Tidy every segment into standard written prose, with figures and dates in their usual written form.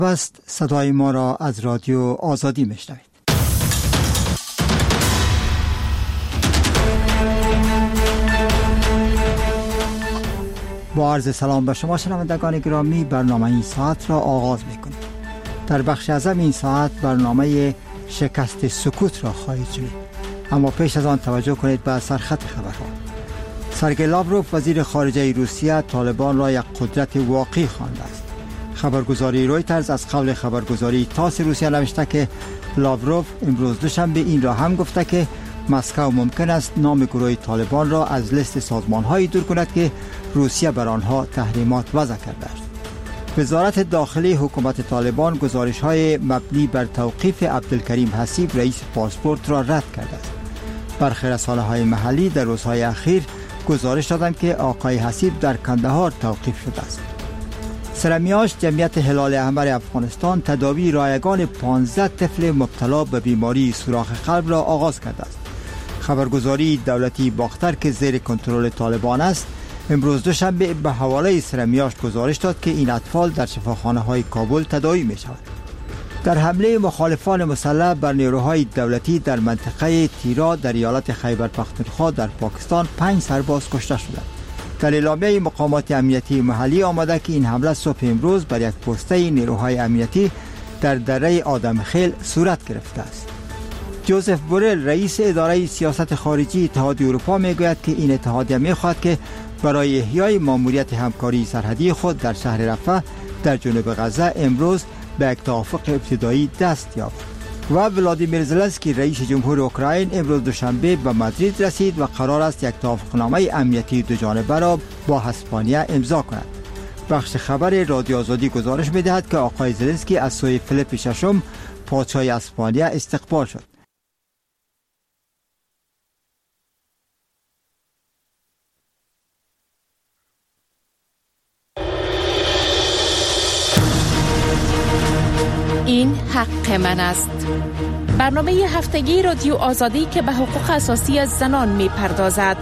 است صدای ما را از رادیو آزادی میشنوید. با عرض سلام به شما شنوندگان گرامی، برنامه این ساعت را آغاز میکنیم. در بخش اعظم این ساعت برنامه شکست سکوت را خواهید شنید، اما پیش از آن توجه کنید به سرخط خبرها. سرگئی لاوروف وزیر خارجه روسیه طالبان را یک قدرت واقعی خوانده است. خبرگزاری رویترز از قول خبرگزاری تاس روسیه نوشته که لاوروف امروز دوشنبه این را هم گفته که مسکو ممکن است نام گروه طالبان را از لیست سازمان‌هایی دور کند که روسیه بر آنها تحریمات وضع کرده است. وزارت داخلی حکومت طالبان گزارش‌های مبنی بر توقیف عبدالکریم حسیب رئیس پاسپورت را رد کرده است. برخی رسانه‌های محلی در روزهای اخیر گزارش دادند که آقای حسیب در کندهار توقیف شده است. سرمیاش جمعیت هلال احمر افغانستان تداوی رایگان 15 طفل مبتلا به بیماری سوراخ قلب را آغاز کرده است. خبرگزاری دولتی باختر که زیر کنترل طالبان است امروز دوشنبه به حواله سرمیاش گزارش داد که این اطفال در شفاخانه‌های کابل تداوی می‌شوند. در حمله مخالفان مسلح بر نیروهای دولتی در منطقه تیرا در ایالت خیبر پختونخوا در پاکستان 5 سرباز کشته شدند. در اعلامیه مقامات امنیتی محلی آمده که این حمله صبح امروز بر یک پسته نیروهای امنیتی در دره آدمخیل صورت گرفته است. جوزف بورل رئیس اداره سیاست خارجی اتحادیه اروپا میگوید که این اتحادیه میخواهد که برای احیای ماموریت همکاری سرحدی خود در شهر رفح در جنوب غزه امروز به یک توافق ابتدایی دست یابد. و ولادیمیر زلنسکی رئیس جمهور اوکراین امروز دوشنبه به مادرید رسید و قرار است یک توافقنامه امنیتی دو جانبه را با اسپانیا امضا کند. بخش خبر رادیو آزادی گزارش می‌دهد که آقای زلنسکی از سوی فیلیپ ششم پادشاه اسپانیا استقبال شد. این حق من است. برنامه هفتگی رادیو آزادی که به حقوق اساسی از زنان می پردازد.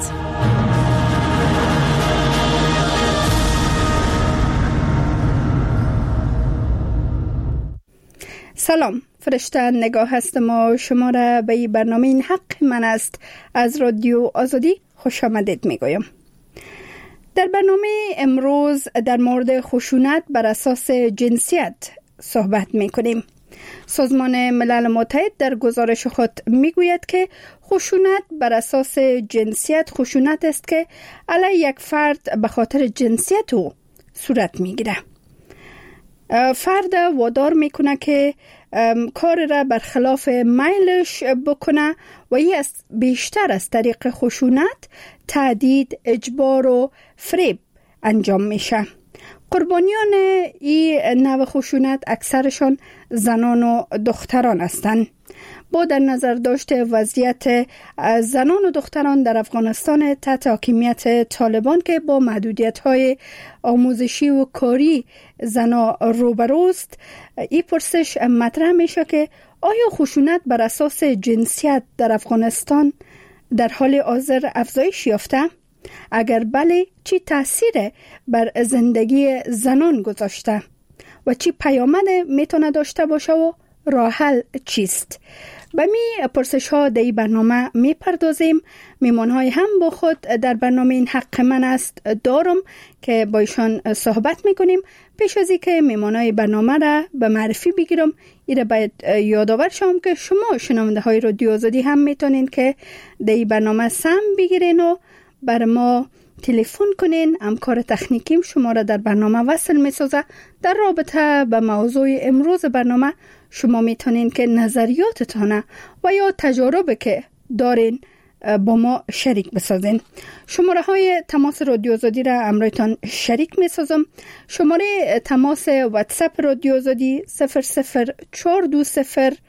سلام، فرشته نگاه هستم و شما را به این برنامه این حق من است از رادیو آزادی خوش آمدید می گویم. در برنامه امروز در مورد خشونت بر اساس جنسیت صحبت می کنیم. سازمان ملل متحد در گزارش خود می گوید که خشونت بر اساس جنسیت خشونت است که علیه یک فرد به خاطر جنسیت او صورت می گیره. فرد وادار می کنه که کار را برخلاف میلش بکنه و این بیشتر از طریق خشونت، تهدید، اجبار و فریب انجام میشه. قربانیان این نوع خشونت اکثرشان زنان و دختران هستند. با در نظر داشته وضعیت زنان و دختران در افغانستان تحت حاکمیت طالبان که با محدودیت‌های آموزشی و کاری زنا روبروست، این پرسش مطرح میشه که آیا خشونت بر اساس جنسیت در افغانستان در حال حاضر افزایش یافته؟ اگر بله، چی تأثیر بر زندگی زنان گذاشته و چی پیامد میتونه داشته باشه و راه حل چیست؟ به می پرسش ها در این برنامه می پردازیم. میمون های هم با خود در برنامه این حق من است دارم که با ایشان صحبت میکنیم. پیش از این که میمون های برنامه را به معرفی بگیرم، ایره باید یادآور شم که شما شنونده های رادیو آزادی هم میتونین که در این برنامه سم بگیرین و بر ما تلفن کنین. همکار تکنیکیم شما را در برنامه وصل میسازه. در رابطه به موضوع امروز برنامه شما میتونین که نظریاتتان و یا تجارب که دارین با ما شریک بسازین. شماره های تماس رادیو آزادی را امرایتان شریک میسازم. شماره تماس واتساپ رادیو آزادی 00420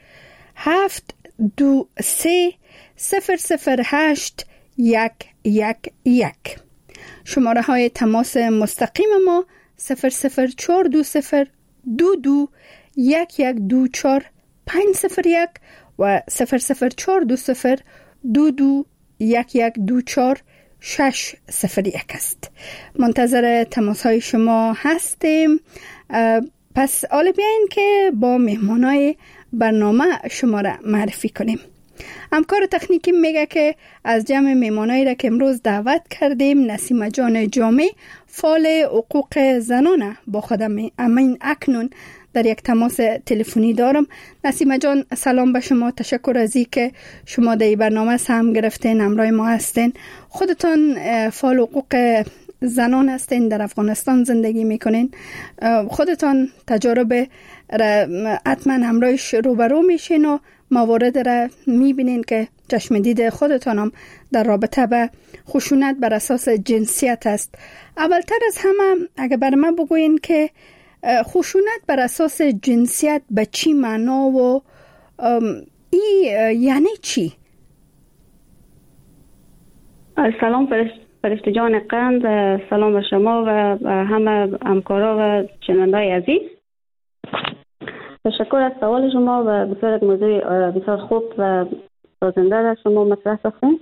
723 008 111. شماره های تماس مستقیم ما 00420 22 1124 501 و 00420 22 1124 601 است. منتظر تماس های شما هستیم. پس حالا بیاین که با مهمانای برنامه شما را معرفی کنیم. همکار تکنیکی میگه که از جمع مهمانایی را که امروز دعوت کردیم نسیمه جان جامع، فعال حقوق زنان، با خودم امین اکنون در یک تماس تلفنی دارم. نسیمه جان سلام به شما، تشکر از این که شما در این برنامه سهم گرفتین، همراه ما هستین. خودتان فعال حقوق زنان هستین، در افغانستان زندگی میکنین، خودتان تجارب حتما همراهش روبرو میشین و موارد را میبینین که چشم دید خودتان هم در رابطه به خشونت بر اساس جنسیت است. اولتر از همه اگه بر من بگوین که خشونت بر اساس جنسیت به چی معنا و یعنی چی؟ سلام فرشته جان قند، سلام به شما و همه همکارا و شنوندای عزیز. تشکر از سوال شما و بسیار یک موضوع بسیار خوب و سازنده را شما مطرح ساختین.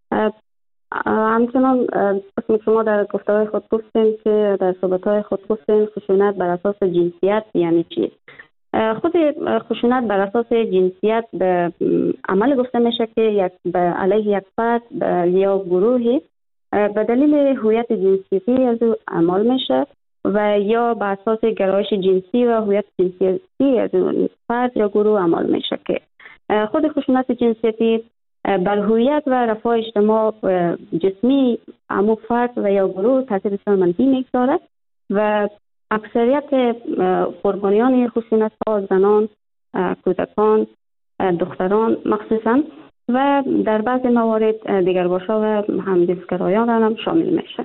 همچنان قسم شما در گفته‌های خود گفتین که در صحبت‌های خود گفتین خشونت بر اساس جنسیت یعنی چی؟ خود خشونت بر اساس جنسیت به عمل گفته میشه که به علیه یک فرد یا گروهی به دلیل هویت جنسیتی از او عمل میشه و یا به اساس گرایش جنسی و هویت جنسیتی از اون فرد یا گروه عمل میشه که خود خشونت جنسیتی بر هویت و رفاه اجتماع جسمی امو فرد و یا گروه تاثیر بسیار منفی میگذارد و اکثریت قربانیان خشونت ها زنان، کودکان، دختران مخصوصا و در بعض موارد دیگرباشا و همجنسگرایان هم شامل میشه.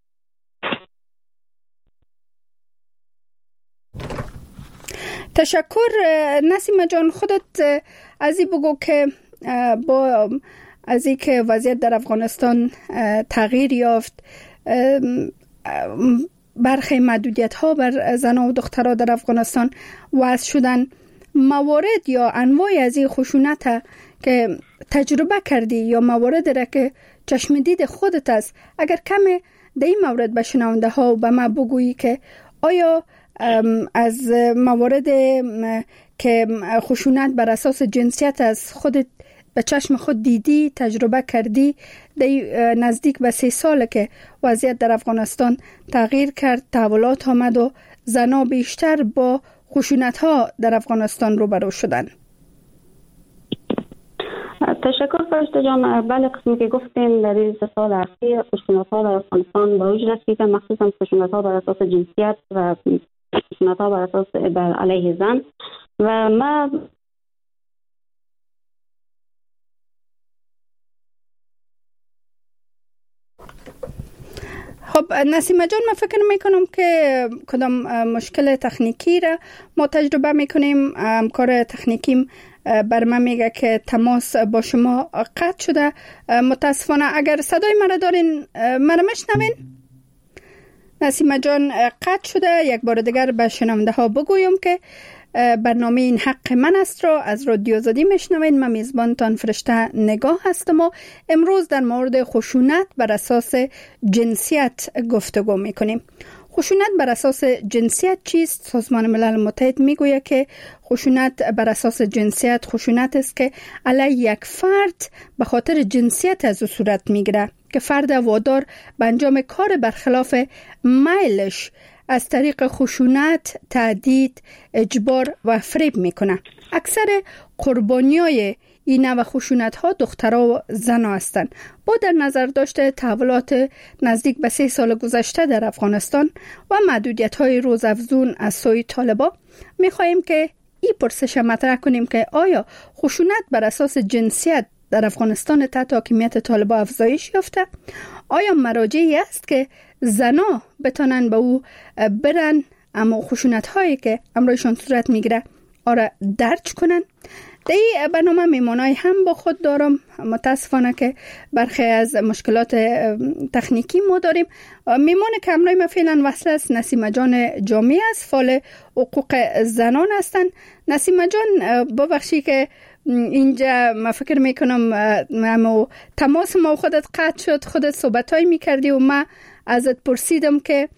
تشکر نسیمه جان. خودت از این بگو که با از این که وضعیت در افغانستان تغییر یافت، برخی محدودیت ها بر زنان و دخترها در افغانستان وضع شدن، موارد یا انواع از این خشونت که تجربه کردی یا موارد را که چشم دید خودت است، اگر کمی در این مورد به شنونده ها و به ما بگویی که آیا از موارد که خشونت بر اساس جنسیت از خودت به چشم خود دیدی، تجربه کردی، در نزدیک به 3 ساله که وضعیت در افغانستان تغییر کرد، تحولات آمد و زنان بیشتر با خشونت ها در افغانستان روبرو شدن. تشکر فرشته جان. بله، قسمی که گفتین در این 3 سال اخیر خشونت ها در افغانستان به اوج رسیده، مخصوصا خشونت ها بر اساس جنسیت و خشونت ها بر اساس بر علیه زن و ما خب نسیمه جان، من فکر میکنم که کدام مشکل تکنیکی را ما تجربه میکنیم. همکار تکنیکیم بر من میگه که تماس با شما قطع شده. متاسفانه اگر صدای مرا دارین مرا میشنوین؟ نسیمه جان قطع شده. یک بار دیگر به شنونده ها بگویم که برنامه این حق من است را از رادیو آزادی میشنوین. من میزبانتان فرشته نگاه هستم و امروز در مورد خشونت بر اساس جنسیت گفتگو میکنیم. خشونت بر اساس جنسیت چیست؟ سازمان ملل متحد میگوید که خشونت بر اساس جنسیت خشونت است که علیه یک فرد به خاطر جنسیت از او صورت میگیره که فرد وادار به انجام کار برخلاف میلش از طریق خشونت، تهدید، اجبار و فریب میکنه. اکثر قربانیای این نوع خشونت ها دخترها و زنها هستند. با در نظر داشته تحولات نزدیک به 3 سال گذشته در افغانستان و محدودیت های روزافزون از سوی طالبان، میخواهیم که این پرسش مطرح کنیم که آیا خشونت بر اساس جنسیت در افغانستان تحت حاکمیت طالبان افزایش یافته؟ آیا مراجعی است که زنا بتانن به او برن اما خشونت هایی که امروزشان صورت میگیره آره درج کنن؟ در این برنامه میمانای هم با خود دارم. متاسفانه که برخی از مشکلات تکنیکی ما داریم. میمان که امروز ما فعلا وصل است نسیمه جان جامع است، فعال حقوق زنان هستند. نسیمه جان ببخشی که اینجا ما فکر میکنم تماس ما خودت قطع شد، خودت صحبتایی میکردی و ما ازت پرسیدم که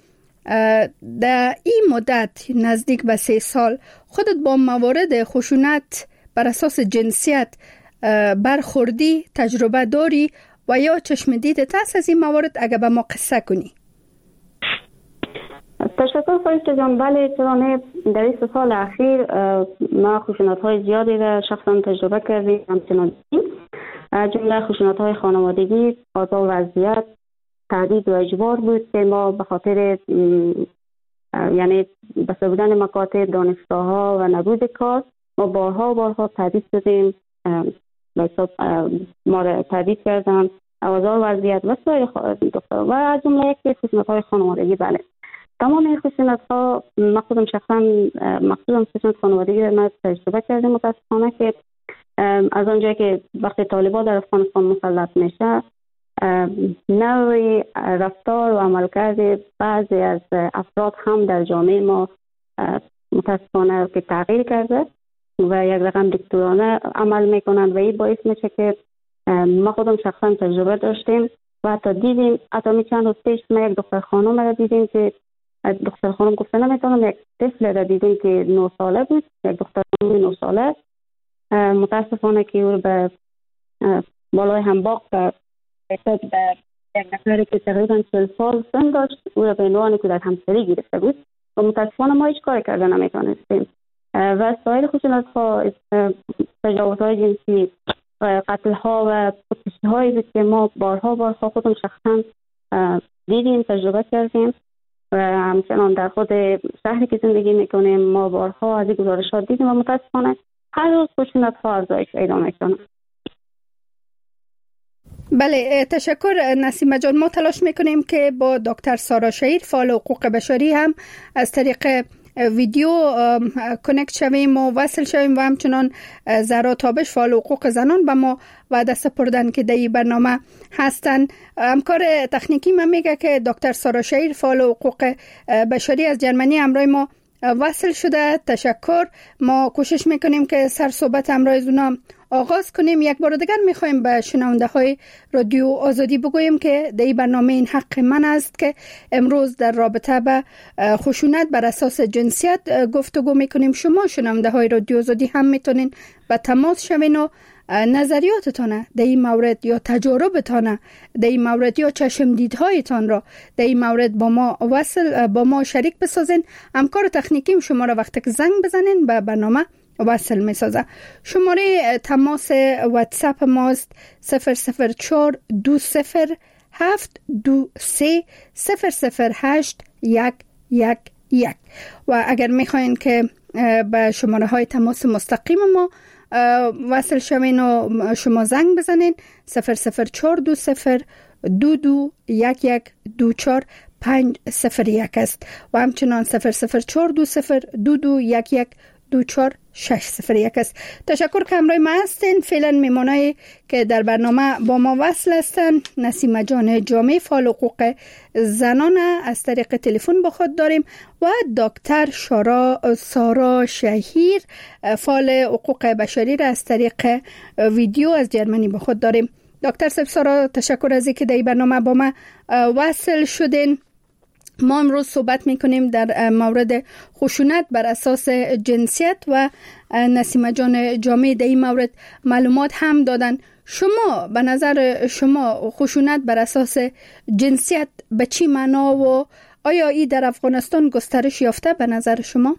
در این مدت نزدیک به 3 سال خودت با موارد خشونت بر اساس جنسیت برخوردی، تجربه داری و یا چشم دیدت هست از این موارد؟ اگه به ما قصه کنی. تشکر فرشته جان. بله، چرا نه، در این 3 سال اخیر ما خشونت های زیادی را شخصا تجربه کردیم، همچنان جمله خشونت های خانوادگی، آزار و اذیت، تهدید و اجبار بود که ما به خاطر یعنی بسته بودن مکاتب، دانشگاه ها و نبود کار ما بارها تهدید شدیم، ما را تهدید کردن، آزار و اذیت و سایر دختران و از جمله یک خشونت های خانوادگی. بله، تمام این خشونت ها مخصوصا شخصا خشونت خانوادگی را ما تجربه کردیم. متاسفانه که از آنجایی که وقتی طالبان در افغانستان مسلط میشه، نوع رفتار و عملکرد بعضی از افراد هم در جامعه ما متاسفانه که تغییر کرده و یک رقم دیکتاتورانه عمل میکنند و این باعث میشه که ما خودم شخصا تجربه داشتیم و حتی دیدیم، حتی می چند روز پیش ما یک دختر خانم را دیدیم که دختر خانم گفته نمیتونم، یک طفل را دیدیم که 9 ساله بود، یک دختر خانم 9 ساله، متاسفانه که او به بالای همباغ به یک نفری که تقریبا 40 سال سن داشت او را به عنوان کودک همسری گرفته بود و متاسفانه ما هیچ کاری کرده نمیتونستیم. و سایر خشونت ها، تجاوز های جنسی، قتل ها و خودکشی هایی بود که ما بارها خودم شخصا دیدیم، تجربه کردیم و همچنان در خود شهری که زندگی میکنیم ما بارها از این گزارشات دیدیم و متاسفانه هر روز خشونت ها افزایش پیدا میکنه. بله، تشکر نسیمه جان. ما تلاش میکنیم که با دکتر سارا شهیر، فعال حقوق بشری، هم از طریق ویدیو کانکت شویم و وصل شویم و همچنان زهرا تابش، فعال حقوق زنان، به ما وعده سپردن که در این برنامه هستن. همکار تکنیکی من میگه که دکتر سارا شهیر، فعال حقوق بشری از جرمنی، همراه ما وصل شده. تشکر. ما کوشش میکنیم که سر صحبت همراه از اونا آغاز کنیم. یک بار دیگر میخوایم به شنونده های رادیو آزادی بگویم که در این برنامه این حق من است که امروز در رابطه به خشونت بر اساس جنسیت گفتگو میکنیم. شما شنونده های رادیو آزادی هم میتونین به تماس شوین و نظریاتتان در این مورد یا تجاربتان در این مورد یا چشم دیدهایتان را در این مورد با ما شریک بسازین. همکار تکنیکیم شما را وقتی که زنگ بزنین به برنامه وصل میسازه. شماره تماس واتساپ ماست 004 20 7 23 008 111 و اگر میخواین که به شماره های تماس مستقیم ما وصل شوین و شما زنگ بزنین 004 20 22 1124 501 است و همچنان 004 20 22 1124 601 است. تشکر که همراه ما هستین. فعلا میمونایی که در برنامه با ما وصل هستن نسیمه جان جامع، فعال حقوق زنان از طریق تلفن با خود داریم و دکتر سارا شهیر، فعال حقوق بشری را از طریق ویدیو از جرمنی با خود داریم. دکتر سارا، تشکر از اینکه در این برنامه با ما وصل شدین. ما امروز صحبت میکنیم در مورد خشونت بر اساس جنسیت و نسیمه جان جامع در این مورد معلومات هم دادن. شما به نظر شما خشونت بر اساس جنسیت به چی معنا و آیا این در افغانستان گسترش یافته به نظر شما؟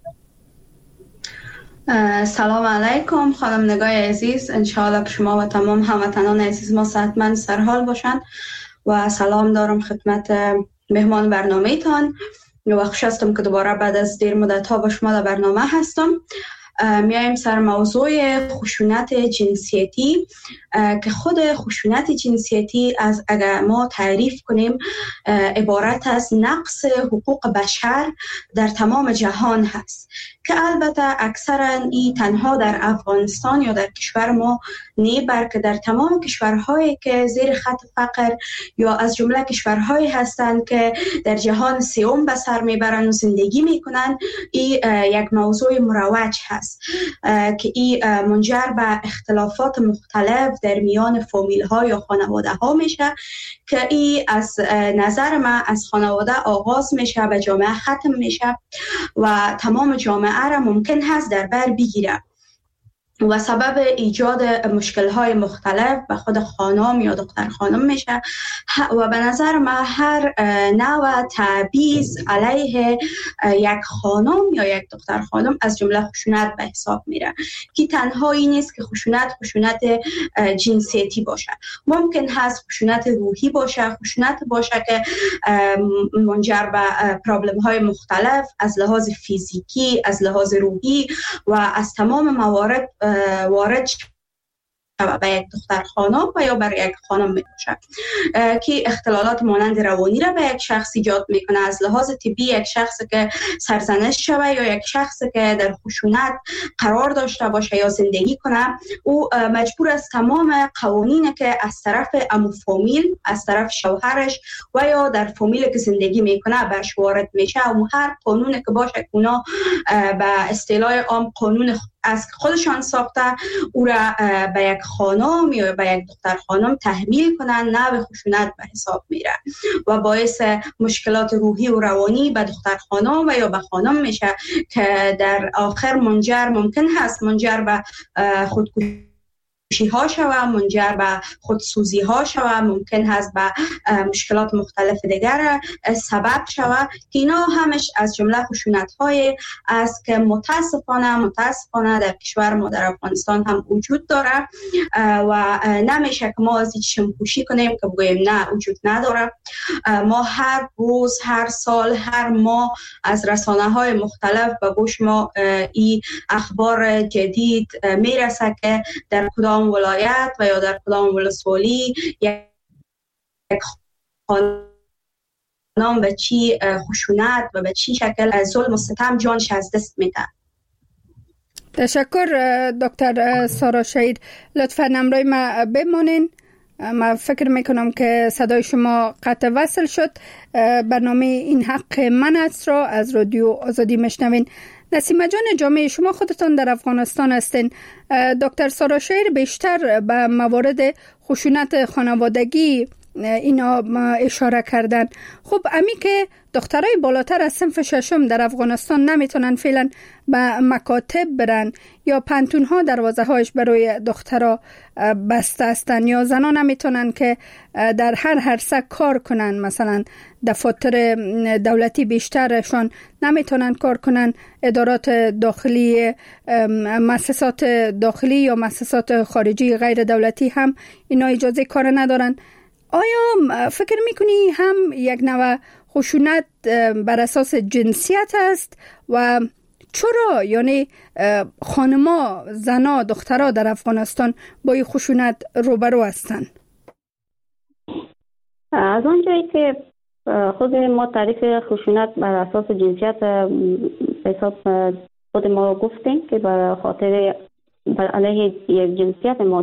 سلام علیکم خانم نگاه عزیز، انشاءالله که شما و تمام هموطنان عزیز ما صحتمند سرحال باشند و سلام دارم خدمت مهمان برنامه تان و خوش هستم که دوباره بعد از دیر مدت ها با شما در برنامه هستم. میایم سر موضوع خشونت جنسیتی که خود خشونت جنسیتی از اگر ما تعریف کنیم عبارت از نقص حقوق بشر در تمام جهان هست که البته اکثرا این تنها در افغانستان یا در کشور ما نه، بلکه در تمام کشورهایی که زیر خط فقر یا از جمله کشورهایی هستند که در جهان سوم به سر میبرند و زندگی میکنند این یک موضوع مروج هست. است که این منجر به اختلافات مختلف در میان فامیل ها یا خانواده ها میشه که این از نظر من از خانواده آغاز میشه و جامعه ختم میشه و تمام جامعه را ممکن هست در بر بگیره و سبب ایجاد مشکل‌های مختلف به خود خانم یا دختر خانم میشه و به نظر من هر نوع تبعیض علیه یک خانم یا یک دختر خانم از جمله خشونت به حساب میره که تنها این نیست که خشونت جنسیتی باشه، ممکن هست خشونت روحی باشه، خشونت باشه که منجر به پرابلم‌های مختلف از لحاظ فیزیکی، از لحاظ روحی و از تمام موارد وارد به یک دختر خانم و یا بر یک خانم میشه که اختلالات مانند روانی را به یک شخص ایجاد میکنه، از لحاظ طبی یک شخص که سرزنش شوه یا یک شخص که در خشونت قرار داشته باشه یا زندگی کنه او مجبور است تمام قوانین که از طرف عمو فامیل، از طرف شوهرش و یا در فامیل که زندگی میکنه برش وارد میشه و هر قانونی که باشه اونا به اصطلاح عام قانون از خودشان ساخته او را به یک خانم یا به یک دختر خانم تحمیل کنن، نوع خشونت به حساب میره و باعث مشکلات روحی و روانی به دختر خانم و یا به خانم میشه که در آخر ممکن هست منجر به خودکشی ها شوه، منجر به خودسوزی ها شوه، ممکن هست به مشکلات مختلف دیگر سبب شوه که اینا همش از جمله خشونت های است که متاسفانه در کشور ما در افغانستان هم وجود داره و نمیشه که ما از چشم پوشی کنیم که بگوییم نه وجود نداره. ما هر روز، هر سال، هر ماه از رسانه های مختلف به گوش ما این اخبار جدید میرسه که در کدام ولایت و یا در کدام ولسوالی یک خانم به چی خشونت و به چی شکل ظلم و ستم جانش از دست میده. تشکر دکتر سارا شهید، لطفاً همراه ما بمانین. من فکر میکنم که صدای شما قطع وصل شد. برنامه این حق من است را از رادیو آزادی میشنوین. نسیمه جان، جامعه شما خودتان در افغانستان هستین. دکتر سارا شهید بیشتر به موارد خشونت خانوادگی اینا اشاره کردن. خب امی که دخترای بالاتر از صنف ششم در افغانستان نمیتونن فعلا به مکاتب برن یا پنتونها دروازه هایش برای دخترها بسته هستن یا زنان نمیتونن که در هر عرصه کار کنن، مثلا دفاتر دولتی بیشترشان نمیتونن کار کنن، ادارات داخلی، مؤسسات داخلی یا مؤسسات خارجی غیر دولتی هم اینا اجازه کار ندارن. آیا فکر میکنی هم یک نوع خشونت بر اساس جنسیت است و چرا یعنی خانما، زنا، دخترها در افغانستان با این خشونت روبرو هستند؟ از آنجایی که خود ما تعریف خشونت بر اساس جنسیت حساب خود ما گفتیم که بر خاطر بر علیه یک جنسیت ما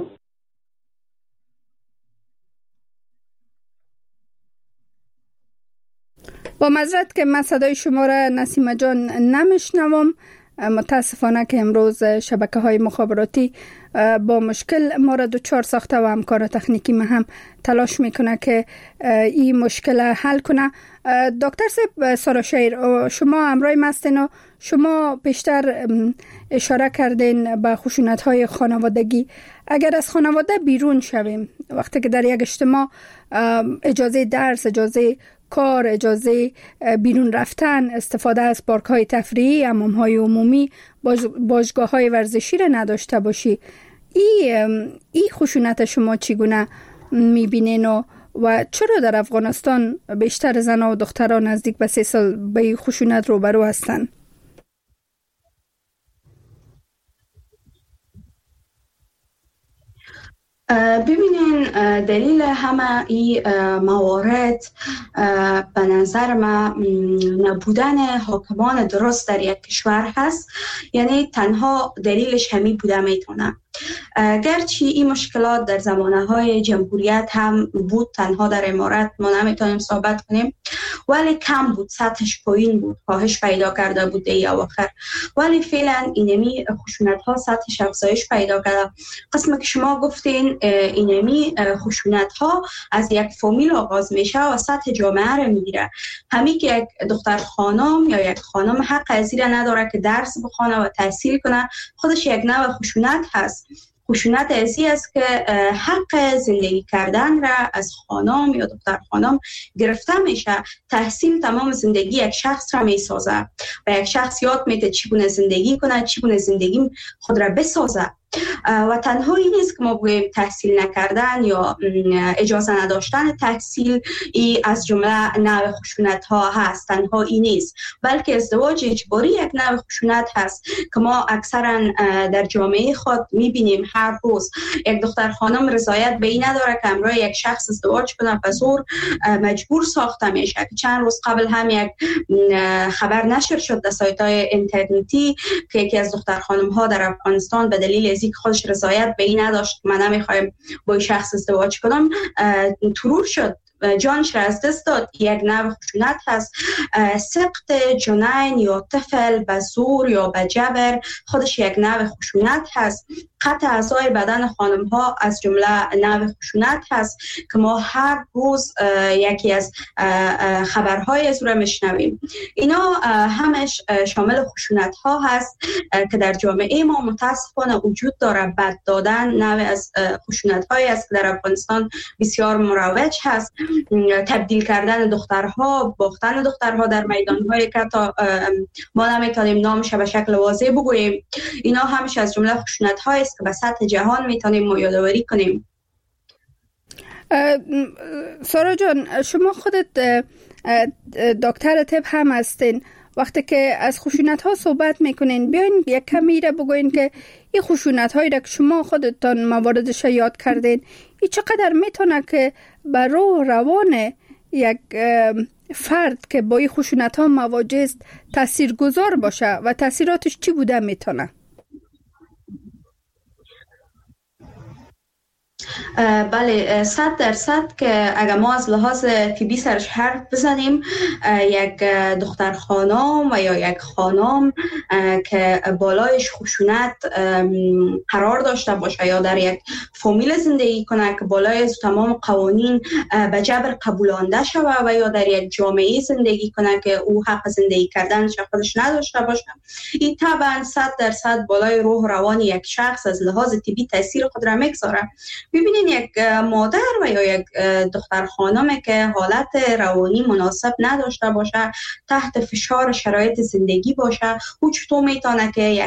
با معذرت که من صدای شما را نسیمه جان نمیشنوم. متاسفانه که امروز شبکه‌های مخابراتی با مشکل ما را دچار ساخته و همکار تکنیکی ما هم تلاش میکنه که این مشکل حل کنه. دکتر سارا شهید، شما همراه ما هستین و شما بیشتر اشاره کردین به خشونت‌های خانوادگی. اگر از خانواده بیرون شویم، وقتی که در یک اجتماع اجازه درس، اجازه کار، اجازه بیرون رفتن، استفاده از پارک‌های تفریحی، حمام‌های عمومی، باشگاه‌های ورزشی را نداشته باشی، این خشونت شما چگونه می‌بینین و چرا در افغانستان بیشتر زنان و دختران نزدیک به 3 سال به این خشونت روبرو هستند؟ ببینین دلیل همه این موارد به نظر من نبودن حاکمان درست در یک کشور هست. یعنی تنها دلیلش همین بوده میتونه. گرچه این مشکلات در زمانه های جمهوریت هم بود، تنها در امارات ما نمیتونیم ثابت کنیم، ولی کم بود، سطحش پایین بود، کاهش پیدا کرده بود ای اواخر. ولی فعلا اینمی خشونت ها سطحش افزایش پیدا کرده. قسم که شما گفتین اینمی خشونت ها از یک فامیل آغاز میشه و سطح جامعه رو میگیره. همین که یک دختر خانم یا یک خانم حق از این نداره که درس بخونه و تحصیل کنه، خودش یک نوع خشونت هست. خشونت ازی است که حق زندگی کردن را از خانم یا دختر خانم گرفته میشه. تحصیل تمام زندگی یک شخص را میسازه و یک شخص یاد میده چگونه زندگی کنه، چگونه زندگی خود را بسازه. و تنها این نیست که ما بگوییم تحصیل نکردن یا اجازه نداشتن تحصیل ای از جمله نوع خشونت ها هست. تنها این نیست، بلکه ازدواج اجباری یک نوع خشونت هست که ما اکثرا در جامعه خود میبینیم. هر روز یک دختر خانم رضایت به این نداره که همراه یک شخص ازدواج کنه و زور مجبور ساخته میشه. چند روز قبل هم یک خبر نشر شد در سایت های اینترنتی که یکی از دختر خانم ها در افغانستان به دلیل از اینکه خودش رضایت به این نداشت من نمیخوایم با شخص ازدواج کنم ترور شد، جانش را از دست داد. یک نوع خشونت هست. سقط جنین یا طفل به زور یا به جبر خودش یک نوع خشونت هست. قطع اعضای بدن خانم ها از جمله نوع خشونت هست که ما هر روز یکی از خبرهای از رو میشنویم. اینا همش شامل خشونت ها هست که در جامعه ما متاسفانه وجود داره. بد دادن نوع از خشونت هایی است که در افغانستان بسیار مروج هست. تبدیل کردن دخترها، باختن دخترها در میدان‌های که تا ما نمیتونیم نامش به شکل واضح بگوییم. اینا همش از جمله خشونت‌هایی است که به سطح جهان میتونیم ما یادآوری کنیم. سارا جان، شما خودت دکتر طب هم هستین. وقتی که از خشونت ها صحبت میکنین، بیاین یک کمی را بگوین که این خشونت هایی را که شما خودتان مواردش یاد کردین، این چقدر میتونه که بر روح روان یک فرد که با این خشونت ها مواجه است تاثیرگذار باشه و تاثیراتش چی بوده میتونه؟ بله، 100% که اگر ما از لحاظ طبی سرش حرف بزنیم، یک دختر خانم و یا یک خانم که بالایش خشونت قرار داشته باشه یا در یک فامیل زندگی کنه که بالای تمام قوانین به جبر قبولانده شوه و یا در یک جامعه زندگی کنه که او حق زندگی کردنش خودش نداشته باشه، این طبعا 100% بالای روح روان یک شخص از لحاظ طبی تاثیر خود را میگذاره. ببینین یک مادر و یا یک دختر خانم که حالت روانی مناسب نداشته باشه، تحت فشار شرایط زندگی باشه، او چطور میتونه که یک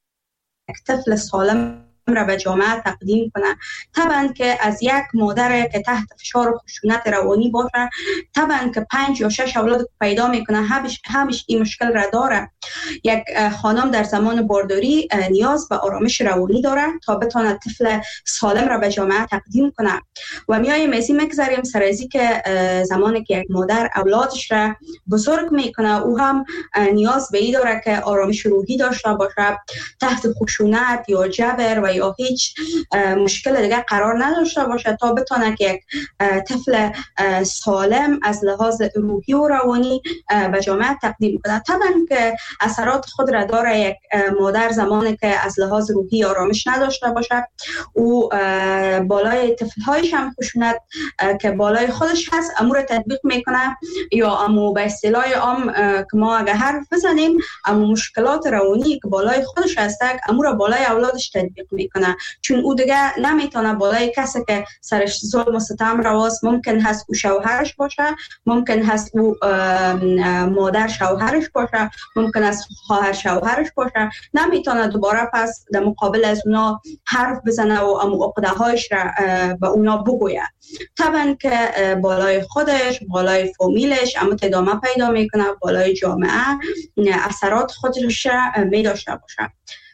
طفل سالم را به جامعه تقدیم کنه؟ طبعا که از یک مادر که تحت فشار و خشونت روانی باشه، طبعا که 5 یا 6 اولاد پیدا میکنه، همش این مشکل را داره. یک خانم در زمان بارداری نیاز به آرامش روانی داره تا بتونه طفل سالم را به جامعه تقدیم کنه. و میایم از این مگذاریم سر از این که زمانی که یک مادر اولادش را بزرگ میکنه، او هم نیاز به این داره که آرامش روحی داشته باشه، تحت خشونت یا جبر و یا هیچ مشکل دیگه قرار نداشته باشه تا بتونه که یک طفل سالم از لحاظ روحی و روانی به جامعه تقدیم کنه. طبعا که اثرات خود را داره یک مادر زمانی که از لحاظ روحی آرامش نداشته باشه، او بالای طفل‌هایش هم خشونت که بالای خودش هست امور تطبیق میکنه، یا امو به اصطلاح عام که ما اگه حرف بزنیم امو مشکلات روانی که بالای خودش هست امور بالای اولادش تطبیق میکنه، چون او دیگه نمیتونه بالای کسی که سرش ظلم و ستم رواست، ممکن هست او شوهرش باشه، ممکن هست او مادر شوهرش باشه، ممکن است خواهر شوهرش باشه، نمیتونه دوباره پس در مقابل از اونا حرف بزنه و امو عقده هایش را به اونا بگویه. طبعا که بالای خودش، بالای فامیلش اما ادامه پیدا میکنه، بالای جامعه اثرات خودش را می داشته باشه.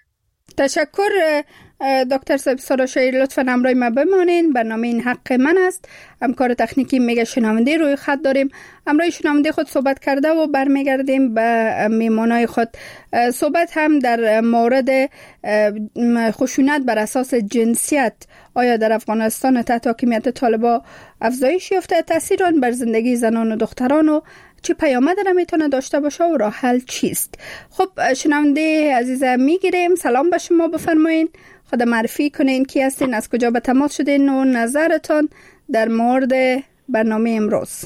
تشکر دکتر سارا شهیر، لطفاً همراه ما بمانین. برنامه این حق من است. همکار تکنیکی میگه شنونده روی خط داریم. همراه شنونده خود صحبت کرده و برمیگردیم به میمانای خود. صحبت هم در مورد خشونت بر اساس جنسیت. آیا در افغانستان تحت حاکمیت طالبان افزایش یافته؟ تاثیر آن بر زندگی زنان و دختران و چه پیامد را میتونه داشته باشه و راه حل چیست؟ خب شنونده عزیزم میگیریم. سلام به شما، بفرمایین خود معرفی کنین، کی هستین، از کجا به تماس شدین و نظرتان در مورد برنامه امروز.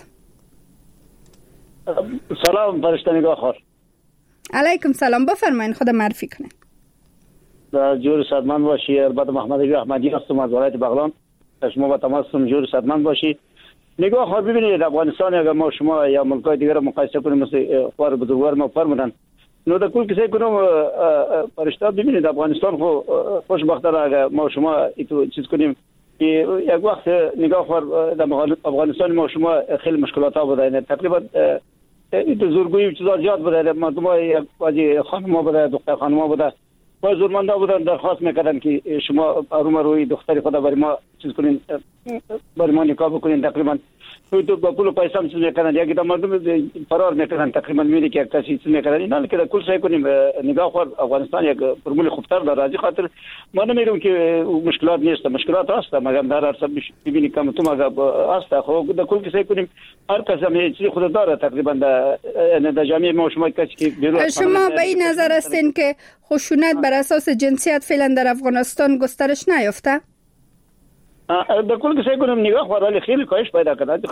سلام فرشته نگاه خور. علیکم سلام، بفرمایین خود معرفی کنین. جور صدمند باشی. البته محمد علی احمدی هستم از ولایت بغلان. شما با تماس جور صدمند باشی. نگاه خور ببینید، افغانستان اگر ما شما یا ملک‌های دیگر مقایسه کنیم مثل خوار بزرگوار ما فرمودن، نو در کل کسی کنم فرشته ببینید افغانستان خو خوشبختانه اگر ما شما ایتو چیز کنیم که یک وقت نگاه خور در افغانستان ما شما خیلی مشکلات ها بوده، تقریبا ایتو زورگویی چیزا زیاد بوده، مردم های خانم‌ها بوده، دختر خانم‌ها بوده، ما زورمنده بودن درخواست میکردن که شما روی دختری خدا برای ما چیز کنین، برای ما نکاح بکنین. تقریبا تو با پول و پیسه هم چیز میکردن، یکی در مردم فرار میکردن، تقریبا میبینی که یک کسی چیز میکردن. اینا که در کل سعی کنیم نگاه خور افغانستان یک فرمول خوبتر داره. از خاطر ما نمیگم که مشکلات نیست، مشکلات هست، مگر در هر سب ببینی کم تو مگه هست. خب در کل سعی کنیم هر کس هم چیزی خود داره. تقریبا در جامعه ما شما کسی که شما به این نظر هستین که خشونت بر اساس جنسیت فعلا در افغانستان گسترش نیافته؟ در کل که سعی کنم نگاه خواهد خیلی کاهش پیدا کرده.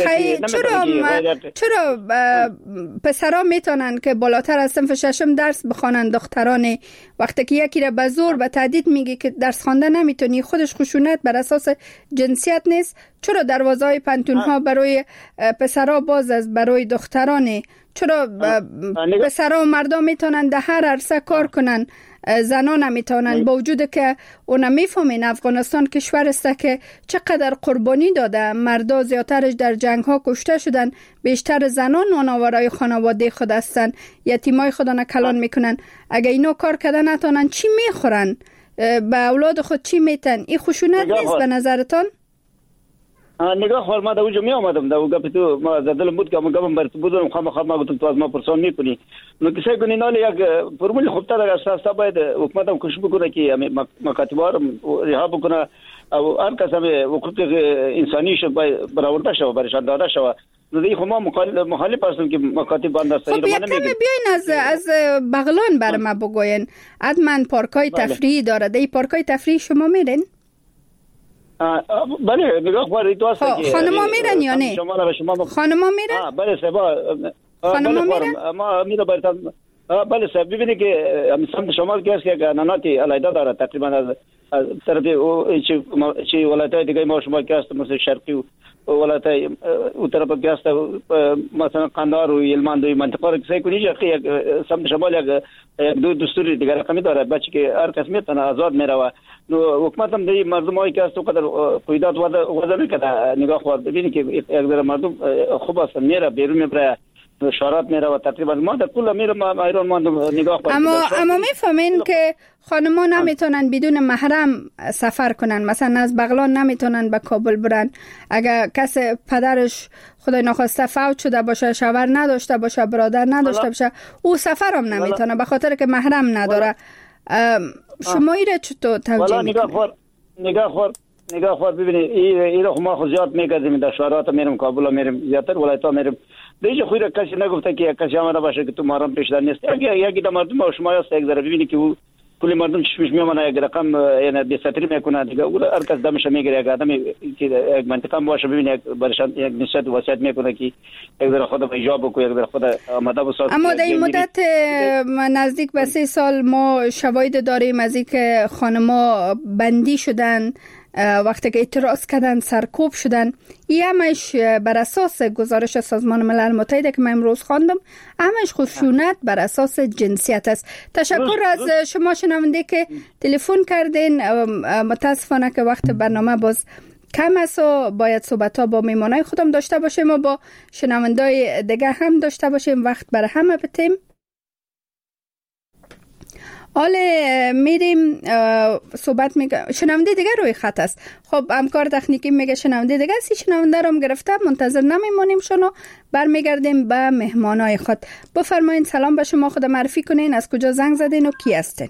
چرا پسرها میتونن که بالاتر از صنف ششم درس بخوانن، دختران وقتی که یکی را به زور به تهدید میگه که درس خوانده نمیتونی، خودش خشونت بر اساس جنسیت نیست؟ چرا دروازه‌های پانتون‌ها برای پسرها باز از برای دختران؟ چرا پسرها و مردم میتونن در هر عرصه کار کنن، زنان نمیتونن؟ با وجود که اونا میفهمین افغانستان کشور است که چقدر قربانی داده، مردا زیادترش در جنگ ها کشته شدن، بیشتر زنان نانآورای خانواده خود هستن، یتیمای خود را کلان میکنن. اگه اینا کار کردن نتونن چی میخورن؟ به اولاد خود چی میتن؟ این خشونت نیست به نظرتان؟ نگاه خور، ما در اونجا می آمدم در گپ تو ما دلم بود که ما گفتم برات بودم ما گفتم تو از ما پرسان میکنی. نو کسی کنین حالا یک فرمول خوبتر اساس باید حکومت هم کوشش بکنه که مکاتب‌ها رو رها بکنه او هر کس هم حقوق انسانیش برآورده شود، برشان داده شود. نو دیگه ما مخالف هستم که مکاتب بند است. خب یک کمی بیاین از بغلان بر ما بگوین. حتما پارکای تفریحی داره، دی پارکای تفریحی شما میرین؟ بله نگاه خواهد تو هسته که خانما میرن یا نه؟ خانما میرن؟ بله سبا خانما میرن؟ ما میره برتن. بله سبا ببینی که سمت شمال که هست که ناناتی علایده داره، تقریبا از طرف چی ولایت‌های دیگه ما شما که هست مثل شرقی و ولایت‌های او طرف که هست مثلا قندهار و هلمند و منطقه رو کسی کنی که سمت شمال یک دو دستوری دیگه رقمی داره، بچه که هر کس میتونه آزاد میره. نو حکومت هم دی مردمایی که هست قدر قیدات وضع میکنه. نگاه خواهد ببینی که یک در مردم خوب هستن، میره بیرون میبره، شارات میره و تقریبا ما در کل میره ما ایران ما نگاه خواهد. اما میفهمین که خانمان نمیتونن بدون محرم سفر کنن، مثلا از بغلان نمیتونن به کابل برن. اگر کس پدرش خدای ناخواسته فوت شده باشه، شوهر نداشته باشه، برادر نداشته باشه، او سفر هم نمیتونه به خاطر که محرم نداره. شما ایره چطور توجیه میکنید؟ نگاه خور ببینید ایره ما خود زیاد میگردیم، در شهرات میرم، کابل میرم، زیادتر ولایت میرم. دیگه خویره کسی نگفته که کسی آمده باشه که تو محرم پیشدار نیست. یکی در مردم شما هست یک ذره ببینید که او کلی مردم چشمش میمونه، یک رقم یعنی بی‌ستری میکنه دیگه. او هر کس دمش میگیره، یک آدمی که یک منطقه باشه ببینید برشان یک نشد وصیت میکنه که یک ذره خود به ایجاب بکنه، یک ذره خود آماده بساز. اما در این مدت نزدیک به 3 سال ما شواهد داریم از اینکه خانم‌ها بندی شدن، وقتی که اعتراض کردن سرکوب شدن. این همش بر اساس گزارش سازمان ملل متحد که من امروز خواندم، همش خشونت بر اساس جنسیت است. تشکر از شما شنونده که تلفن کردین. متاسفانه که وقت برنامه باز کم است و باید صحبت‌ها با میمانای خودم داشته باشیم و با شنوندای دیگه هم داشته باشیم، وقت برای همه بتیم. حالا میریم صحبت میگه شنونده دیگه روی خط است. خب همکار تکنیکی میگه شنونده دیگه است، شنونده رو گرفته، منتظر نمیمونیم شنو برمیگردیم به مهمانای خود. بفرمایید سلام به شما، خود معرفی کنین، از کجا زنگ زدین و کی هستین؟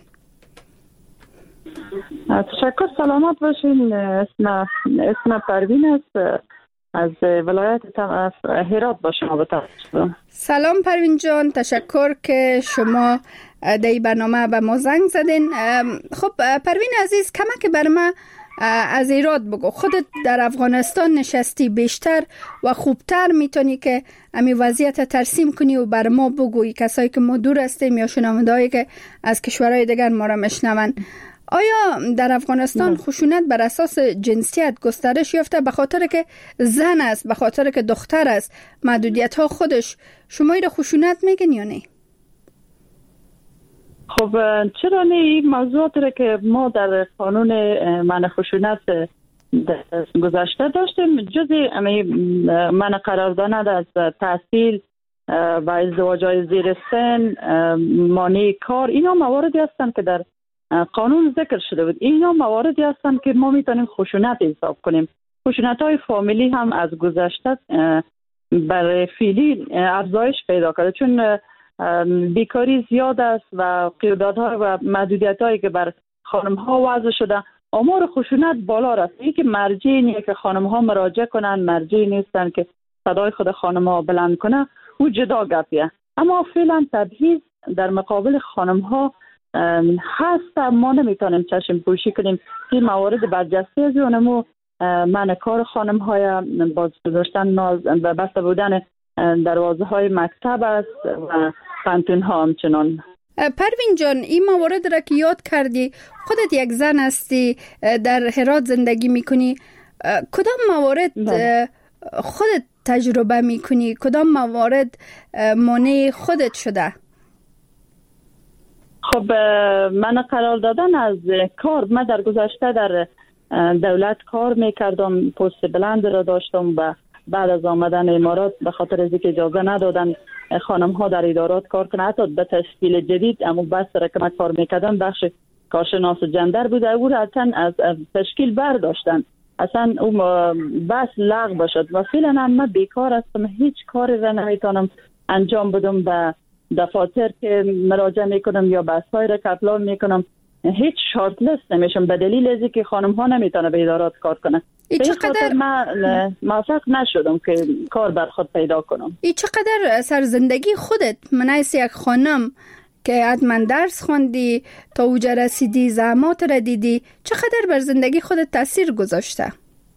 تشکر، سلامت باشین. اسم پروین است. از ولایت هرات با شما به تماس شدم. سلام پروین جان، تشکر که شما در این برنامه به ما زنگ زدین. خب پروین عزیز، کمک بر ما از هرات بگو. خودت در افغانستان نشستی، بیشتر و خوبتر میتونی که امی وضعیت ترسیم کنی و بر ما بگوی، کسایی که ما دور هستیم یا شنوندهایی که از کشورهای دیگر ما را میشنون. آیا در افغانستان خشونت بر اساس جنسیت گسترش یافته به خاطر که زن است، به خاطر که دختر است، محدودیت ها خودش شما را خشونت میگن یا نه؟ خب چرا نه، این موضوعات را که ما در قانون منع خشونت گذشته داشتیم، جزء منع قرار دادن از تحصیل و ازدواج‌های زیر سن، مانع کار، اینا مواردی هستند که در قانون ذکر شده بود. اینا مواردی هستند که ما میتونیم خشونت حساب کنیم. خشونت‌های فامیلی هم از گذشته برای فعلی افزایش پیدا کرده، چون بیکاری زیاد است و قراردادها و محدودیت‌هایی که بر خانم‌ها وضع شده، آمار خشونت بالا رفت. این که مرجعی نیست که خانم‌ها مراجعه کنن، مرجعی نیستن که صدای خود خانم‌ها بلند کنه، او جدا گپیه. اما فعلا تبعیض در مقابل خانم‌ها هست. ما نمیتونیم چشم پوشی کنیم که موارد برجسته از اونمو منع کار خانم‌های باز گذاشتن و بسته بودن دروازه های مکتب است و پانتون ها همچنان. پروین جان، این موارد را که یاد کردی، خودت یک زن هستی، در هرات زندگی میکنی، کدام موارد خودت تجربه میکنی؟ کدام موارد مانع خودت شده؟ خب من قرار دادن از کار، من در گذشته در دولت کار میکردم، پست بلند را داشتم و بعد از آمدن امارات به خاطر از اینکه اجازه ندادن خانم ها در ادارات کار کنه، حتی به تشکیل جدید اما بس را که من کار میکردم بخش کارشناس جندر بوده، او را از تشکیل برداشتن، اصلا اون بس لغو شد و فعلا من بیکار هستم، هیچ کاری را نمیتونم انجام بدم. به دفاتر که مراجعه میکنم یا بحث‌های را که اپلای میکنم هیچ شارت لیست نمیشم به دلیل از اینکه خانم ها نمیتونه به ادارات کار کنه. چقدر من موفق نشدم که کار بر خود پیدا کنم. ای چقدر سر زندگی خودت منایس یک خانم که حتما درس خوندی تا اوجا رسیدی، زحمات را دیدی، چقدر بر زندگی خودت تاثیر گذاشته؟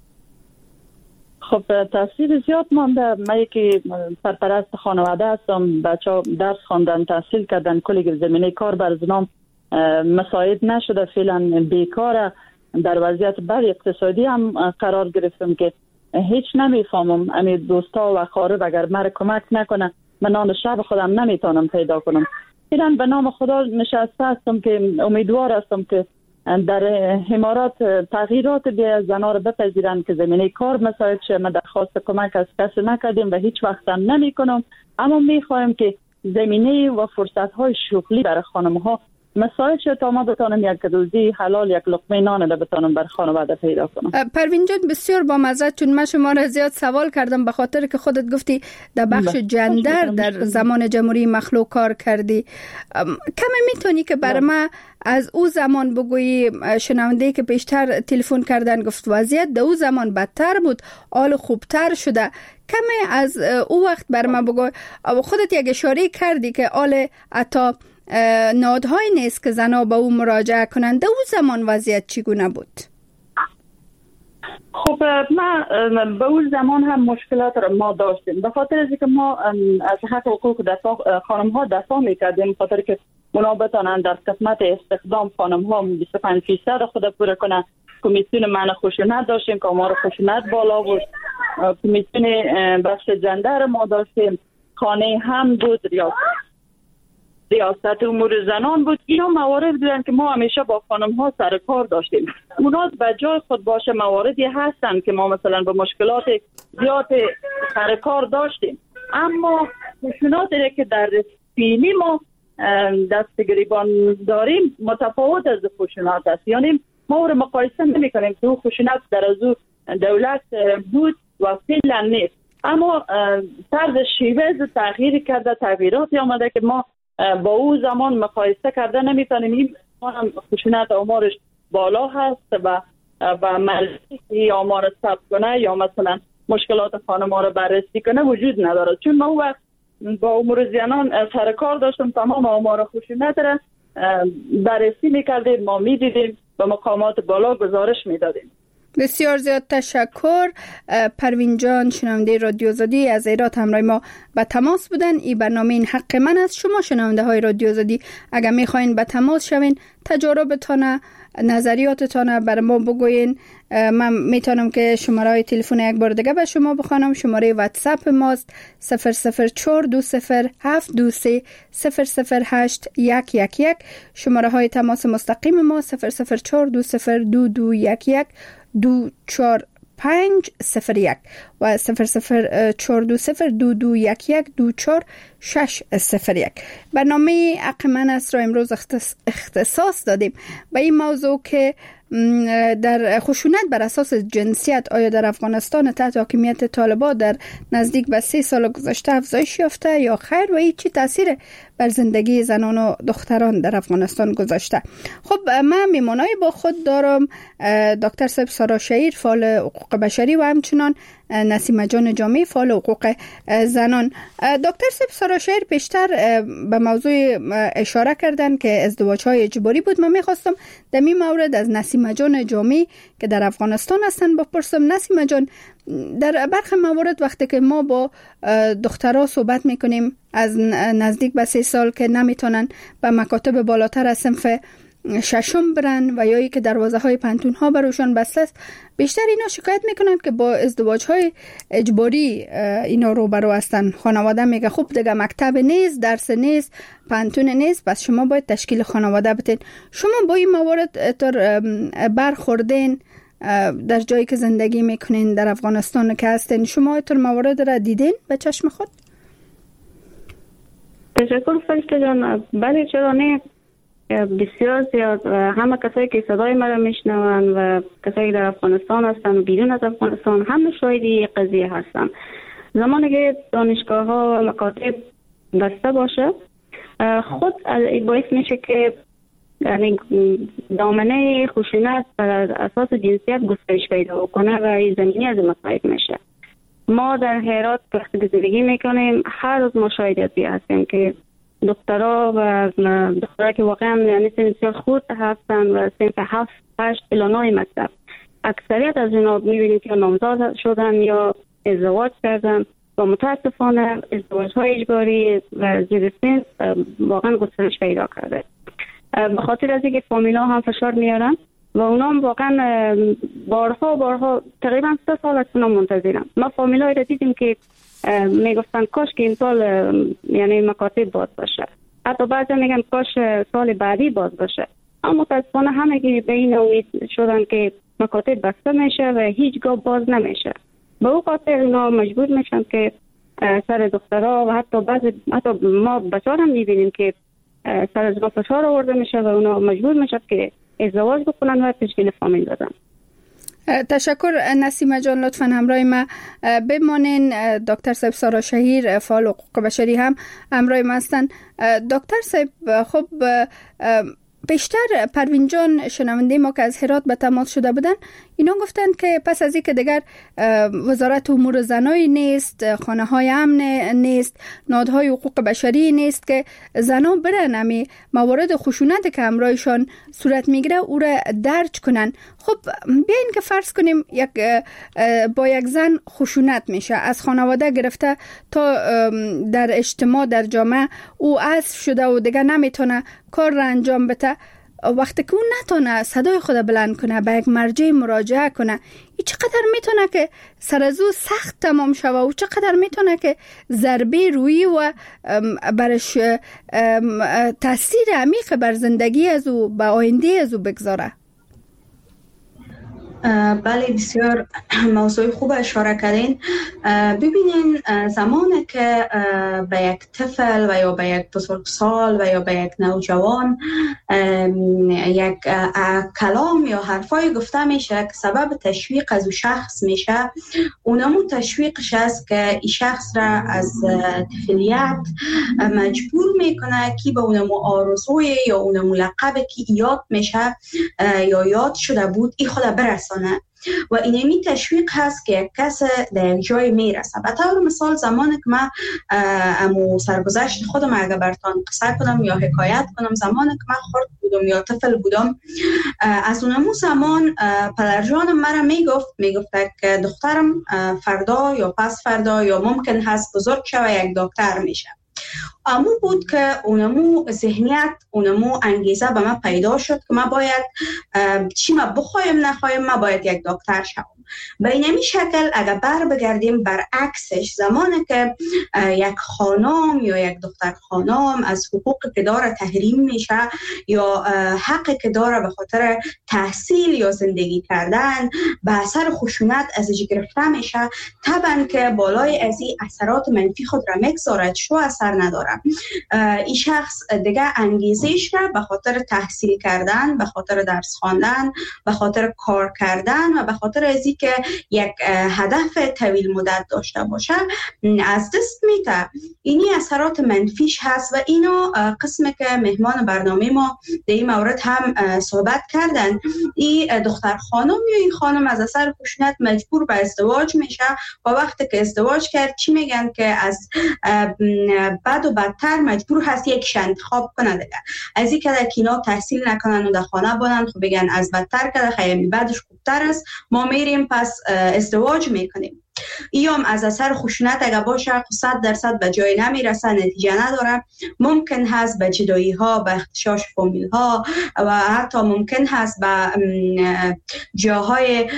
خب تاثیر زیاد مانده. من یکی سرپرست خانواده هستم، بچه‌ها درس خواندن، تحصیل کردن، کلی زمینه کار بر زنام مساعد نشده، فعلا بیکاره، در وضعیت بد اقتصادی هم قرار گرفتم که هیچ نمیفهمم. امی دوستا و خارب اگر مرا کمک نکنه من نان شب خودم نمیتونم پیدا کنم. فعلا به نام خدا نشسته هستم که امیدوار هستم که در امارات تغییرات به زنان رو بپذیرن که زمینه کار مساعد شه. من درخواست کمک از کسی نکردیم و هیچ وقت هم نمی کنم، اما میخوایم که زمینه و فرصت های شغلی برای خانم ها مساعد شد تا ما بتانم یک روزی حلال، یک لقمه نان بتانم بر خانواده پیدا کنم. پروین جان بسیار با مزه، چون من شما را زیاد سوال کردم به خاطر که خودت گفتی در بخش جندر در زمان جمهوری مخلوق کار کردی. کمی میتونی که بر ما از او زمان بگویی؟ شنونده که بیشتر تلفن کردن گفت وضعیت در او زمان بدتر بود، حال خوبتر شده. کمی از او وقت بر ما بگوی. خودت یک اشاره کردی که حال عطا نهادهایی نیست که زنها به او مراجعه کنند. در او زمان وضعیت چگونه بود؟ خب ما به اون زمان هم مشکلات را ما داشتیم، به خاطر از اینکه ما از حق حقوق خانم ها دفاع میکردیم، خاطر که اونا بتانند در قسمت استخدام خانم ها 25% خود پوره کنن. کمیسیون منع خشونت داشتیم که آمار خشونت بالا بود، کمیسیون بخش جندر ما داشتیم، خانه هم بود، ریاست امور زنان بود. اینا موارد بودن که ما همیشه با خانم ها سر کار داشتیم. اونا به جای خود باشه مواردی هستن که ما مثلا با مشکلات زیاد سر کار داشتیم، اما خشوناتی که در فیلی ما دست گریبان داریم متفاوت از خشونات است. یعنی ما رو مقایسه نمی کنیم که خشونت در از دولت بود و فعلا نیست، اما طرز شیوه تغییر کرده، تغییراتی آمده که ما با او زمان مقایسه کرده نمیتونیم. این خشونت آمارش بالا هست و ملکی آمار ثبت کنه یا مثلا مشکلات خانم ها را بررسی کنه وجود نداره. چون ما وقت با امور زنان سر کار داشتم، تمام آمار خشونت را بررسی میکردیم، ما میدیدیم، به مقامات بالا گزارش میدادیم. بسیار زیاد تشکر. پروین جان، شنونده رادیو آزادی از ایرات همراه ما به تماس بودن. این برنامه این حق من است. شما شنونده های رادیو آزادی اگر میخواین به تماس شوین، تجاربتان، نظریاتتان برای ما بگوین. من میتونم که شماره های تلفن یک بار دیگه به شما بخوانم. شماره واتساپ ماست 0042723008111. شماره های تماس مستقیم ما 004202211240501 و 004202211240601. برنامه حق من است را امروز اختصاص دادیم به این موضوع که در خشونت بر اساس جنسیت آیا در افغانستان تحت حاکمیت طالبان در نزدیک به 3 سال گذشته افزایش یافته یا خیر و این چی تاثیر بر زندگی زنان و دختران در افغانستان گذاشته. خب من میمانای با خود دارم دکتر صاحب سارا شهیر، فعال حقوق بشری و همچنان نسیمه جان جامی، فعال حقوق زنان. دکتر صاحب سارا شهیر پیشتر به موضوع اشاره کردن که ازدواج‌های اجباری بود. من میخواستم در این مورد از نسیمه جان جامی که در افغانستان هستن بپرسم. نسیمه جان، در برخی موارد وقتی که ما با دخترها صحبت میکنیم از نزدیک به 3 سال که نمیتونن به مکاتب بالاتر از صنف 6 برن و یا ای که دروازه های پنتون ها بروشان بسته است، بیشتر اینا شکایت میکنن که با ازدواج های اجباری اینا روبرو هستن. خانواده میگه خب دیگه مکتب نیست، درس نیست، پنتون نیست، پس شما باید تشکیل خانواده بتین. شما با این موارد تر برخوردین در جایی که زندگی میکنین در افغانستان که هستین؟ شما تر موارد را دیدین به چشم خود؟ تشکر فرشته جان. بله چرا نه، بسیار زیاد. همه کسایی که صدای مرا میشنون و کسایی که در افغانستان هستن و بیرون از افغانستان همه شاهدی قضیه هستن. زمانی که دانشگاه ها و مکاتب بسته باشه خود باعث میشه که یعنی دامنه خشونت بر اساس جنسیت گسترش پیدا کنه و این زمینی از مصائب میشه. ما در هرات وقتی زندگی میکنیم هر روز مشاهداتی هستیم که دخترها و دخترها که واقعا یعنی سن خود هستن و سن 7 8 الی 9 مکتب، اکثریت از اینا میبینیم که نامزد شدن یا ازدواج کردن و متاسفانه ازدواج‌های اجباری و زیر سن واقعا گسترش پیدا کرده. به خاطر از اینکه فامیلا هم فشار میارن و اونا هم واقعا بارها تقریبا 3 سال از اونا منتظرن. ما فامیلایی را دیدیم که میگفتن کاش که این سال یعنی مکاتب باز باشه، حتی بعضی میگن کاش سال بعدی باز باشه، اما متاسفانه همه که به این امید شدن که مکاتب بسته میشه و هیچگاه باز نمیشه. به اون خاطر اونا مجبور میشن که سر دخترها و حتی ما بچه‌ها هم میبینیم که سر از اونا فشار آورده میشه و اونا مجبور میشن که ازدواج بکنن و تشکیل فامیل بدن. تشکر نسیمه جان، لطفاً همراه ما بمانین. دکتر صاحب سارا شهیر، فعال حقوق بشری هم همراه ما هستن. دکتر صاحب، خب بیشتر پروین جان شنونده ما که از هرات به تماس شده بودن، اینا گفتن که پس از اینکه دیگر وزارت امور زنایی نیست، خانه های امن نیست، نهادهای حقوق بشری نیست که زنا برن امی موارد خشونت که همراهشان صورت میگیره او را درج کنن. خب بیاین که فرض کنیم با یک زن خشونت میشه، از خانواده گرفته تا در اجتماع در جامعه او اسیر شده و دیگر نمیتونه کار را انجام بده. وقتی که اون نتونه صدای خود بلند کنه، به یک مرجع مراجعه کنه، این چقدر میتونه که سر از او سخت تمام شوه و چقدر میتونه که ضربه روی و برش تاثیر عمیق بر زندگی از او، به آینده از او بگذاره. بله، بسیار موضوع خوب اشاره کردین. ببینین زمانی که به یک طفل و یا به یک بزرگسال و یا به یک نوجوان یک کلام یا حرفای گفته میشه که سبب تشویق از او شخص میشه، اونمون تشویقش است که این شخص را از طفلیت مجبور میکنه که به اونمو آرزوی یا اونمو لقبی که یاد میشه یا یاد شده بود ای خود برسانه. و اینمی تشویق هست که یک کس در یک جای میرسه. به طور مثال زمانی که من امو سرگذشت خودم اگر براتون قصه کنم یا حکایت کنم، زمانی که من خرد بودم یا طفل بودم، از اونمو زمان پدرجانم مرا میگفت که دخترم فردا یا پس فردا یا ممکن هست بزرگ شوه یک دکتر میشه. امو بود که اونمو ذهنیت، اونمو انگیزه به من پیدا شد که من باید چی ما بخوایم نخوایم ما باید یک دکتر شوم. به این شکل اگر بگردیم برعکسش، زمانی که یک خانم یا یک دختر خانم از حقوقی که داره تحریم میشه یا حقی که داره به خاطر تحصیل یا زندگی کردن به اثر خشونت ازش گرفته میشه، طبعا که بالای از این اثرات منفی خود را میگذارد، شو اثر نداره. این شخص دیگه انگیزش را به خاطر تحصیل کردن، به خاطر درس خواندن، به خاطر کار کردن و به خاطر ازی که یک هدف طویل مدت داشته باشه از دست میده. اینی اثرات منفیش هست و اینو قسمی که مهمان برنامه ما در این مورد هم صحبت کردن. این دختر خانم یا این خانم از اثر خشونت مجبور به ازدواج میشه و وقتی که ازدواج کرد چی میگن که از بد و بدتر مجبور هست یک انتخاب کنه دیگه. از این که در کینا تحصیل نکنن و در خانه بانن، خب بگن از بدتر که خیلی بعدش خوبتر است، ما میریم پس ازدواج میکنیم. ایام از اثر خشونت اگر باشه 100% به جای نمیرسه، نتیجه نداره. ممکن هست به جدایی ها، به اختشاش فامیل ها و حتی ممکن هست به جاهای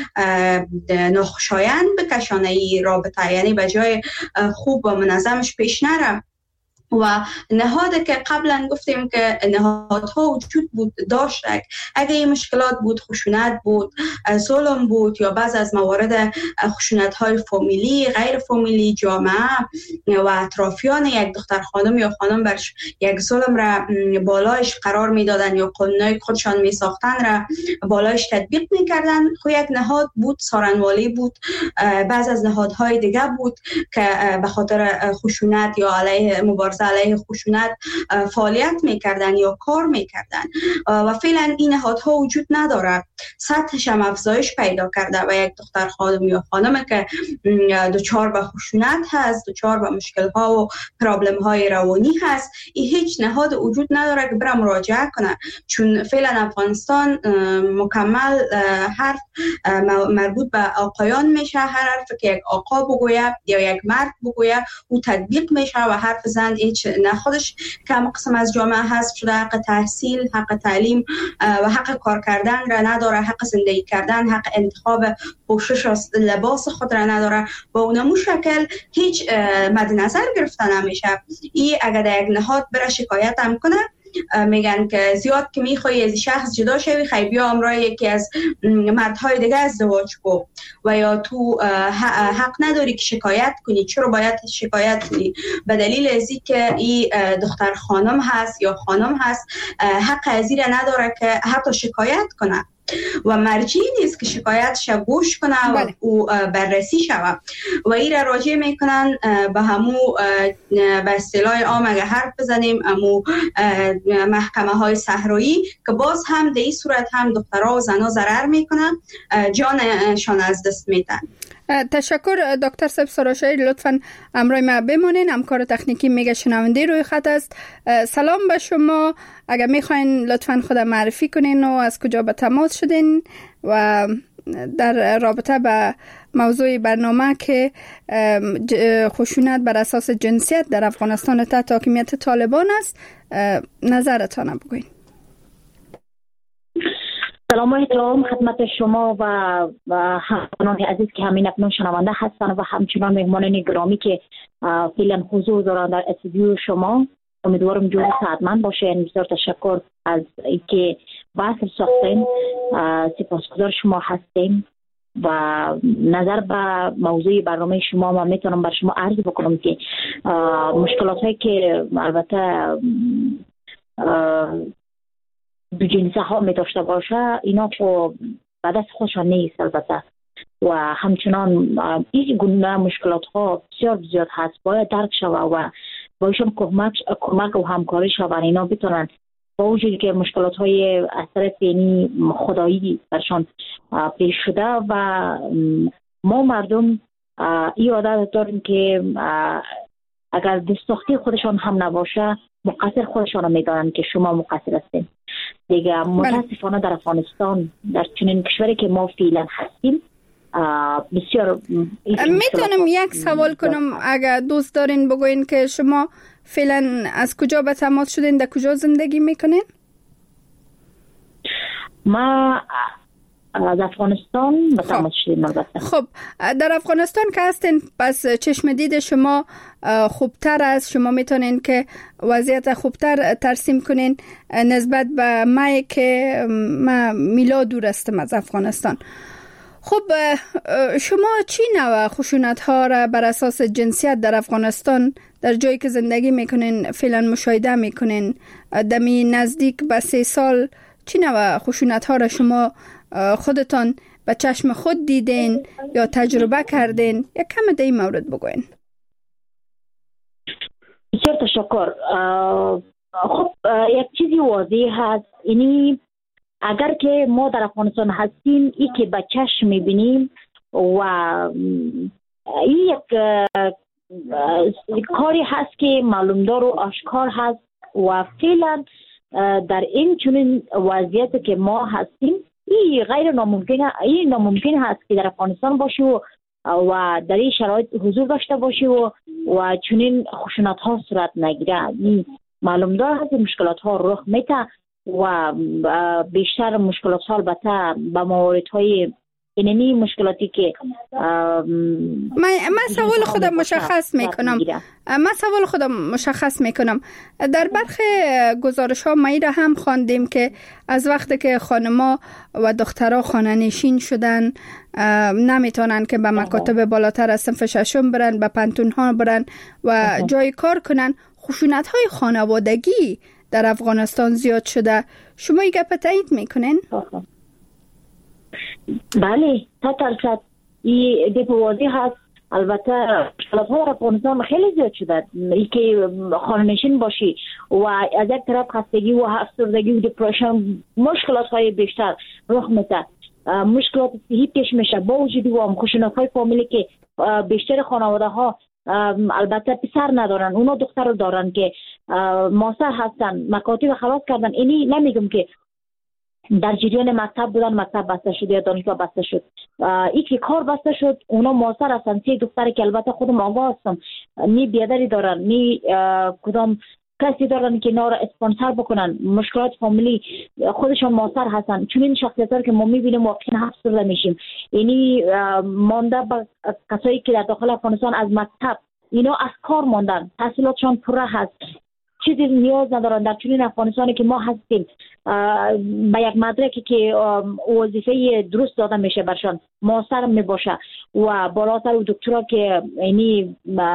ناخوشایند بکشانه ای رابطه، یعنی به جای خوب و منظمش پیش نره. و نهاده که قبلا گفتیم که نهادها وجود بود داشت، اگه این مشکلات بود، خشونت بود، ظلم بود یا بعض از موارد خشونت های فامیلی، غیر فامیلی، جامعه و اطرافیان یک دختر خانم یا خانم برش یک ظلم را بالایش قرار میدادن یا قانونای خودشان می ساختن را بالایش تطبیق میکردن، خو یک نهاد بود، سارنوالی بود. بعض از نهادهای دیگه بود که به خاطر خشونت یا علیه مبارزه علیه خشونت فعالیت میکردن یا کار میکردن و فعلا این نهادها وجود نداره. سطحش هم افزایش پیدا کرده و یک دختر خانم یا خانم که دچار به خشونت هست، دچار به مشکل‌ها و پرابلم‌های روانی هست، این هیچ نهاد وجود نداره که بره مراجعه کنه، چون فعلا افغانستان مکمل حرف مربوط به آقایان میشه. هر حرف که یک آقا بگوید یا یک مرد بگوید او تطبیق میشه و حرف زن هیچ نه خودش کم قسم از جامعه حذف شده. حق تحصیل، حق تعلیم و حق کار کردن را نداره، حق زندگی کردن، حق انتخاب پوشش لباس خود را نداره. با اونمو شکل هیچ مد نظر گرفته نمیشه. این اگر در یک نهاد بره شکایت هم کنه، میگن که زیاد که میخوای از شخص جدا شوی، خیلی بیا امرای یکی از مردهای دیگه ازدواج کو و یا تو حق نداری که شکایت کنی. چرا باید شکایت کنی؟ به دلیل ازی که این دختر خانم هست یا خانم هست، حق ازی را نداره که حتی شکایت کنه و مرجعی نیست که شکایتش گوش کنه و او بررسی شوه و این را راجع میکنن به همو به اصطلاح عام اگه حرف بزنیم همو محکمه های صحرایی که باز هم در این صورت هم دخترها و زنها ضرر میکنن، جانشان از دست میدن. تشکر دکتر صاحب سراشایی، لطفاً همراه ما بمانین. همکار تکنیکی میگه شنونده روی خط است. سلام به شما، اگر میخواین لطفاً خود معرفی کنین و از کجا به تماس شدین و در رابطه به موضوع برنامه که خشونت بر اساس جنسیت در افغانستان تحت حاکمیت طالبان است نظرتان بگوین. سلام و احترام خدمت شما و همکاران عزیز که همین اکنون شنونده هستند و همچنان مهمانان گرامی که فعلا حضور دارند در استودیو شما. امیدوارم جور سعادتمند باشین. بسیار تشکر از اینکه بحث ساختین، سپاسگزار شما هستیم و نظر به موضوع برنامه شما ما میتونم بر شما عرض بکنم که مشکلات هایی که البته دو جنسه ها می داشته باشه اینا خب به دست خودشان نیست البته و همچنان این گونه مشکلات ها بسیار زیاد هست، باید درک شوه و بایشان کمک و همکاری شوه اینا بتونن با وجودی که مشکلات های از طرف یعنی خدایی برشان پیش شده و ما مردم این عادت داریم که اگر دستساختی خودشان هم نباشه مقصر خودشان رو میدانند که شما مقصر هستین دیگه. متاسفانه در افغانستان در چنین کشوری که ما فعلا هستیم بسیار میتونم یک سوال کنم اگر دوست دارین بگوین که شما فعلا از کجا به تماس شدین، در کجا زندگی میکنین؟ ما از افغانستان به تماس شدیم. خب در افغانستان که هستین پس چشم دید شما خوبتر است، شما میتونین که وضعیت خوبتر ترسیم کنین نسبت به ما که ما میلا دور هستم از افغانستان. خب شما چی نوع خشونت ها را بر اساس جنسیت در افغانستان در جایی که زندگی میکنین فعلا مشاهده میکنین؟ دمی نزدیک به 3 سال چی نوع خشونت ها را شما خودتان به چشم خود دیدین یا تجربه کردین؟ یک کم در این مورد بگوین. بسیار تشکر. خب یک چیزی واضح هست، اینی اگر که ما در افغانستان هستیم ای که به چشم میبینیم و این یک کاری هست که معلومدار و آشکار هست و فعلا در این چنین وضعیت که ما هستیم این غیر ناممکن هست که در افغانستان باشی و در این شرایط حضور داشته باشی و چنین خشونت ها صورت نگیره. معلومدار هست مشکلات ها رخ میده و بیشتر مشکلات ها البته به موارد های اینمی مشکلاتی که من سوال خودم مشخص میکنم. در برخی گزارش ها ما را هم خواندیم که از وقتی که خانما و دخترها خانه نشین شدن نمیتونن که به مکاتب بالاتر از صنف ششم برن، به پانتون ها برن و جای کار کنن. خشونت های خانوادگی در افغانستان زیاد شده. شما این گپ تایید میکنین؟ بله 100% این دیپ واضح هست. البته مشکلات ها در افغانستان خیلی زیاد شده. ای که خانه‌نشین باشی و از یک طرف خستگی و افسردگی و دپرشن مشکلات های بیشتر رخ میده. مشکلات صحی پیش میشه با وجود و خشونت های فامیلی که بیشتر خانواده ها البته پسر ندارن، اونا دختر رو دارن که ماسر هستن، مکاتب خلاص کردن. اینی نمیگم که در جریان مکتب بودن مکتب بسته شد یا دانشگاه بسته شد، ای که کار بسته شد اونا ماسر هستن. 3 دختری که البته خودم آگاه هستم نی بیادری دارن نی کدام کسی دارن که اینا را اسپانسر بکنن. مشکلات فامیلی خودشان ماسر هستن. چون این شخصیت‌ها که ما می‌بینیم واقعا افسرده میشیم. یعنی مانده با کسایی که در داخل افغانستان از مکتب اینا از کار ماندن، تحصیلاتشان پره هست، چیزی نیاز ندارن. در چنین افغانستانی که ما هستیم به یک مدرکی که وظیفه درست داده میشه برشان ماسر میباشه و بالاتر و دکترا که یعنی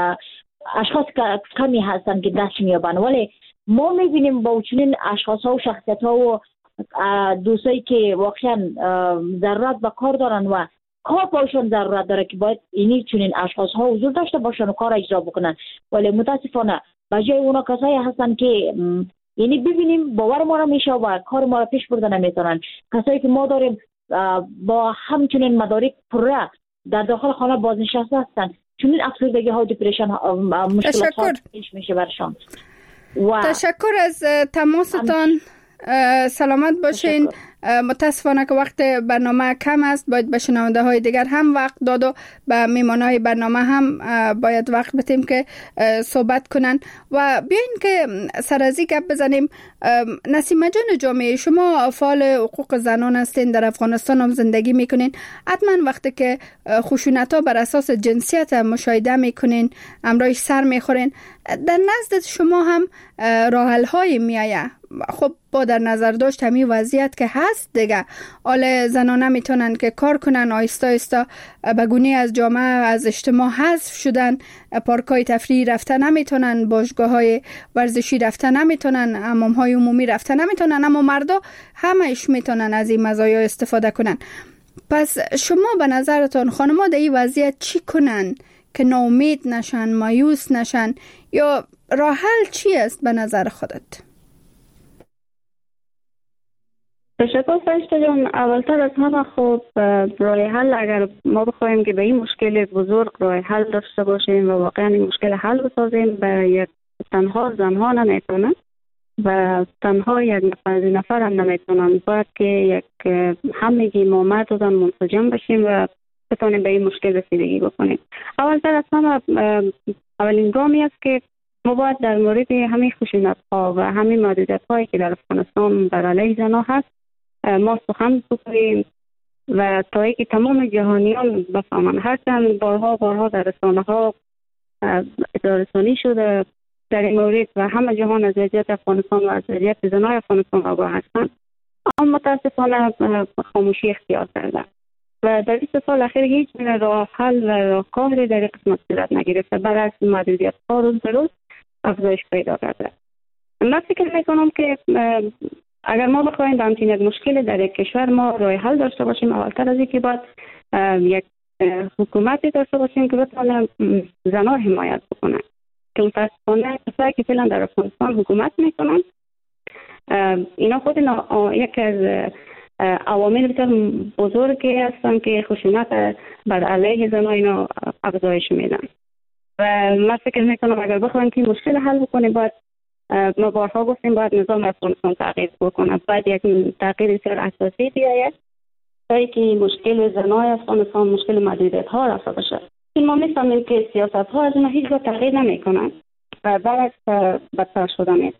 اشخاص کمی هستن که دست میابن. ولی ما میبینیم با چنین اشخاص ها و شخصیت ها و دوستایی که واقعا ضرورت به کار دارن و کار باشون ضرورت داره که باید اینی چنین اشخاص ها حضور داشته باشن و کار اجرا بکنن. ولی متاسفانه به جای اونا کسایی هستن که یعنی ببینیم باور ما را میشه و کار ما را پیش برده نمیتونن. کسایی که ما داریم با همچنین مدارک پره در داخل خانه بازنشسته هستن، چون افسردگی ها و دپرشن مشکلات ها پیش میشه برشان. تشکر از تماستان. سلامت باشین. متاسفانه که وقت برنامه کم است، باید به شنونده های دیگر هم وقت داد و به میمان های برنامه هم باید وقت بدیم که صحبت کنن و بیاین که سرازی گپ بزنیم. نسیمه جان جامعه، شما فعال حقوق زنان هستین، در افغانستان هم زندگی میکنین. حتما وقتی که خشونت ها بر اساس جنسیت مشاهده میکنین امرایش سر میخورین، در نزد شما هم راه حل های میایه. خب با در نظر داشت همین وضعیت که هست دیگه، حال زنان نمیتونن که کار کنن، آیستا آیستا به گونه از جامعه از اجتماع حذف شدن، پارکای تفریحی رفتن نمیتونن، باشگاه‌های ورزشی رفتن نمیتونن، حمام‌های عمومی رفتن نمیتونن، اما مردا همش میتونن از این مزایا استفاده کنن. پس شما به نظرتون خانم‌ها در این وضعیت چی کنن که ناامید نشن، مایوس نشن، یا راه حل چی است به نظر خودت؟ تشکر فرشته جان. اولتر از همه خب راه حل، اگر ما بخوایم که به این مشکل بزرگ راه حل داشته باشیم و واقعا این مشکل حل بسازیم، به یک تنها زنها نمیتونه و تنها یک نفر هم نمیتونن، باید که یک همگی ما زن منسجم بشیم و بتونیم به این مشکل رسیدگی بکنیم. اولتر از همه اولین گامی است که ما باید در مورد همین خشونت ها و همین محدودیت هایی که در افغانستان بر علیه زنها هست ما سخن بکنیم و تا اینکه تمام جهانیان بفهمن. هرچند بارها در رسانه ها رسانی شده در این مورد و همه جهان از وضعیت افغانستان و از وضعیت زنهای افغانستان آگاه هستند، اما متاسفانه خاموشی اختیار کرده و در 20 سال اخیر هیچ راه حل و راهکاری در این قسمت صورت نگرفته، برعکس محدودیت ها روز به روز افزایش پیدا کرده. من فکر میکنم که اگر ما بخوایم در همچین یک مشکل در یک کشور ما راه حل داشته باشیم، اولتر از اینکه باید یک حکومتی داشته باشیم که بتونه زنها حمایت بکنه، که متاسفانه کسایی که فعلا در افغانستان حکومت میکنن اینا خود یک از عوامل بسیار بزرگی هستن که خشونت بر علیه زنها اینا افزایش میدن و من فکر میکنم اگر بخوایم که مشکل حل بکنیم باید، ما بارها گفتیم باید نظام افغانستان تغییر بکنه، باید یک تغییر بسیار اساسی بیاید تا اینکه مشکل زنهای افغانستان، مشکل محدودیت ها رفع بشه. این ما میفهمیم که سیاست ها از اینا هیچ وقت تغییر نمیکنن و برعکس بدتر شده میشه.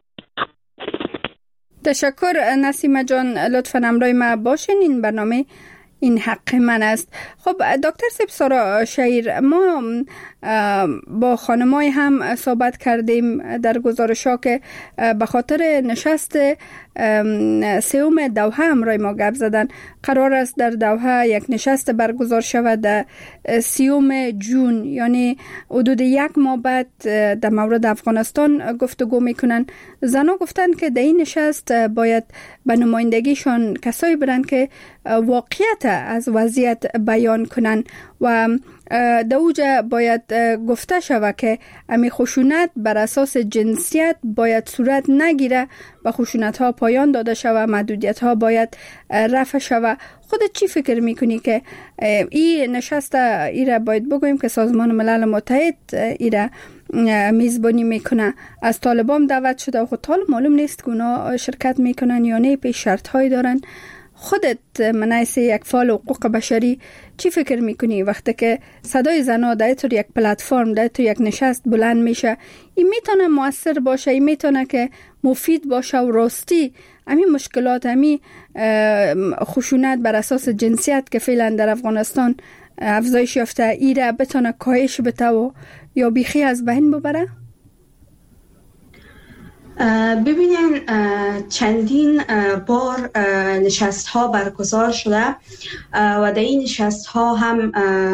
تشکر نسیمه جان، لطفاً همراه ما باشین. این برنامه این حق من است. خب دکتر سپسارا شهیر، ما با خانمای هم صحبت کردیم در گزارش‌ها که به خاطر نشست سوم دوحه همراه ما گپ زدن. قرار است در دوحه یک نشست برگزار شود در 30 جون، یعنی حدود یک ماه بعد در مورد افغانستان گفتگو میکنن. زنها گفتن که در این نشست باید به نمایندگیشان کسایی برن که واقعیت از وضعیت بیان کنن و در اوجه باید گفته شود که امی خشونت بر اساس جنسیت باید صورت نگیره و خشونت ها پایان داده شود، محدودیت ها باید رفع شود. خودت چی فکر میکنی که این نشست ایره باید بگویم که سازمان ملل متحد ایره میزبانی میکنه، از طالبان دعوت شده و خود طالب معلوم نیست که اونا شرکت میکنن یا نه، پیش شرط هایی دارن. خودت منایس یک فعال حقوق بشری چی فکر میکنی وقتی که صدای زنها در طور یک پلتفرم، در طور یک نشست بلند میشه؟ این میتونه مؤثر باشه، این میتونه که مفید باشه و راستی همین مشکلات، همین خشونت بر اساس جنسیت که فعلا در افغانستان افزایش یافته ایره بتونه کاهش بده و یا بیخی از بین ببره؟ ببینین چندین بار نشست ها برگزار شده و در این نشست ها هم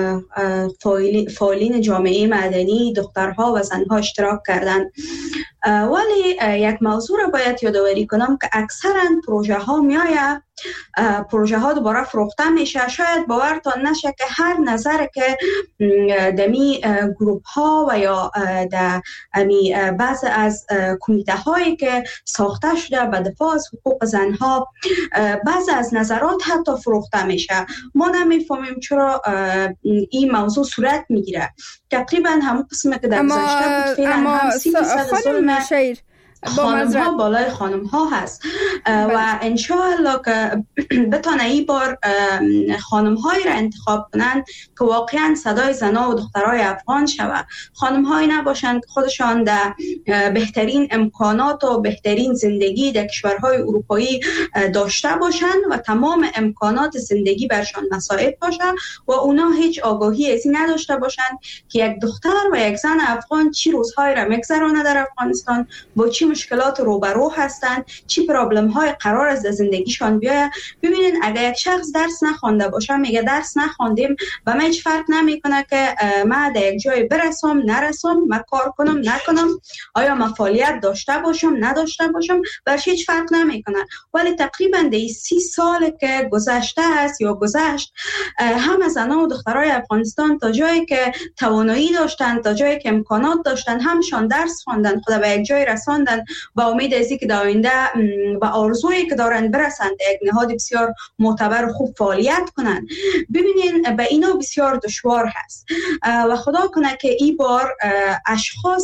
فعالین جامعه مدنی، دخترها و زنها اشتراک کردند. ولی یک موضوع را باید یادآوری کنم که اکثرا پروژه ها میآید، پروژه ها دوباره فروخته میشه. شاید باورتان نشه که هر نظر که دمی گروپ ها و یا دمی بعض از کمیته هایی که ساخته شده به دفاع از حقوق زنها، بعض از نظرات حتی فروخته میشه. ما نمیفهمیم چرا این موضوع صورت میگیره. تقریبا همون قسمه که در گذشته بود فعلا هم 30% ظلم خانم ها بالای خانم ها هست و انشاءالله که بتانه ای بار خانم هایی را انتخاب کنن که واقعا صدای زنها و دخترای افغان شود. خانم هایی نباشند که خودشان در بهترین امکانات و بهترین زندگی در کشورهای اروپایی داشته باشند و تمام امکانات زندگی برشان مساعد باشند و اونا هیچ آگاهی ازی نداشته باشند که یک دختر و یک زن افغان چی روزهای را میگذرانه در افغانستان، با چی مشکلات روبرو هستند، چی پرابلم های قرار است در زندگیشان بیاید. ببینید اگر یک شخص درس نخوانده باشه میگه درس نخواندیم، به من هیچ فرق نمیکنه که من در یک جای برسم نرسم، من کار کنم نکنم، آیا من فعالیت داشته باشم نداشته باشم، برش هیچ فرق نمیکنه. ولی تقریبا در 30 سال که گذشته است یا گذشت، همه زنان و دخترای افغانستان تا جایی که توانایی داشتن، تا جایی که امکانات داشتن، همشان درس خواندن، خدا به یک جای رساندن هستند با امید از اینکه در آینده به آرزویی که دارند برسند، یک نهاد بسیار معتبر و خوب فعالیت کنند. ببینین به اینا بسیار دشوار هست و خدا کنه که این بار اشخاص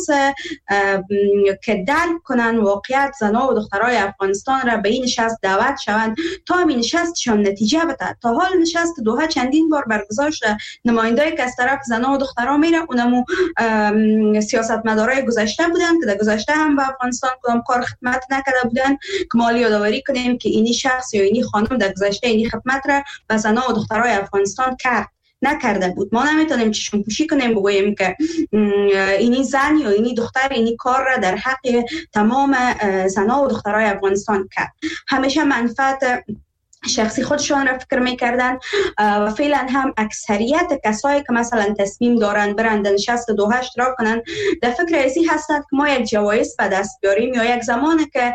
که درک کنن واقعیت زنان و دخترای افغانستان را به این نشست دعوت شوند تا این نشستشان نتیجه بده. تا حال نشست دوحه چندین بار برگزار شده، نماینده‌ای که از طرف زنان و دخترها میره اونمو سیاستمدارای گذشته بودن که در گذشته هم به افغانستان کدام کار خدمت نکرده بودن، که ما یادآوری کنیم که اینی شخص یا اینی خانم در گذشته اینی خدمت را به زنان و دخترای افغانستان نکرده بود. ما نمیتونیم چشم پوشی کنیم بگوییم که اینی زن یا اینی دختر اینی کار را در حق تمام زنان و دخترای افغانستان کرد. همیشه منفعت شخصی خودشان را فکر میکردن و فعلا هم اکثریت کسایی که مثلا تصمیم دارن برند نشست دوحه اشتراک کنن در فکر ازی هستند که ما یک جوایز به دست بیاریم یا یک زمانی که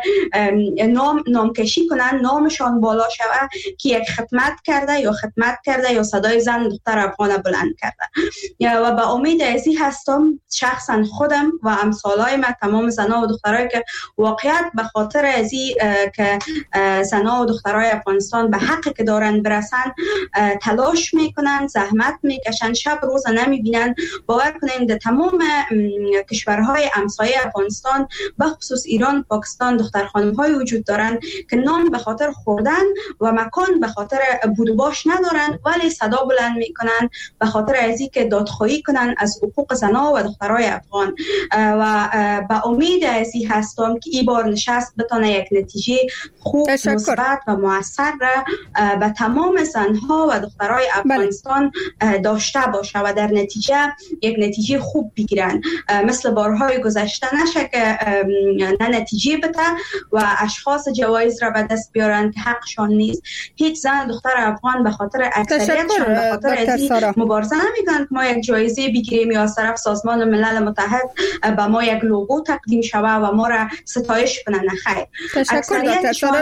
نامکشی کنن، نامشان بالا شود که یک خدمت کرده یا صدای زن دختر افغان بلند کرده. و به امید ازی هستم شخصا خودم و امثالای من تمام زنان و دخترایی که واقعیت به خاطر ازی که زنان و دخترای افغانستان به حقی که دارن برسن تلاش میکنن، زحمت میکشن، شب روز نمیبینن. باور کنین در تمام کشورهای همسایه افغانستان به خصوص ایران، پاکستان دختر خانم های وجود دارن که نام به خاطر خوردن و مکان به خاطر بود و باش ندارن ولی صدا بلند میکنن به خاطر ازی که دادخواهی کنن از حقوق زنان و دخترای افغان. و به امید ازی هستم که این بار نشست بتونه یک نتیجه خوب، مثبت و موثر به تمام زنها و دخترای افغانستان داشته باشه و در نتیجه یک نتیجه خوب بگیرن، مثل بارهای گذشته نشه که نه نتیجه بده و اشخاص جوایز را به دست بیارن که حقشان نیست. هیچ زن دختر افغان به خاطر اکثریتشان به خاطر ازی مبارزه نمیکنن که ما یک جایزه بگیریم یا از طرف سازمان ملل متحد به ما یک لوگو تقدیم شوه و ما را ستایش کنن. خیر، تشکر دکتر سارا.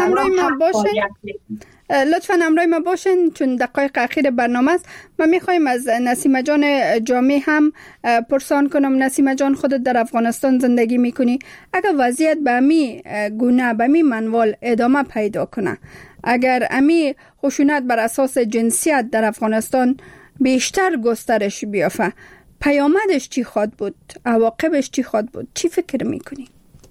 لطفاً همراه ما باشین چون دقایق اخیر برنامه است. ما میخوایم از نسیمه جان جامی هم پرسان کنم. نسیمه جان، خودت در افغانستان زندگی میکنی. اگر وضعیت به امی گونه، به امی منوال ادامه پیدا کنه، اگر امی خشونت بر اساس جنسیت در افغانستان بیشتر گسترش بیافته، پیامدش چی خواهد بود؟ عواقبش چی خواهد بود؟ چی فکر میکنی؟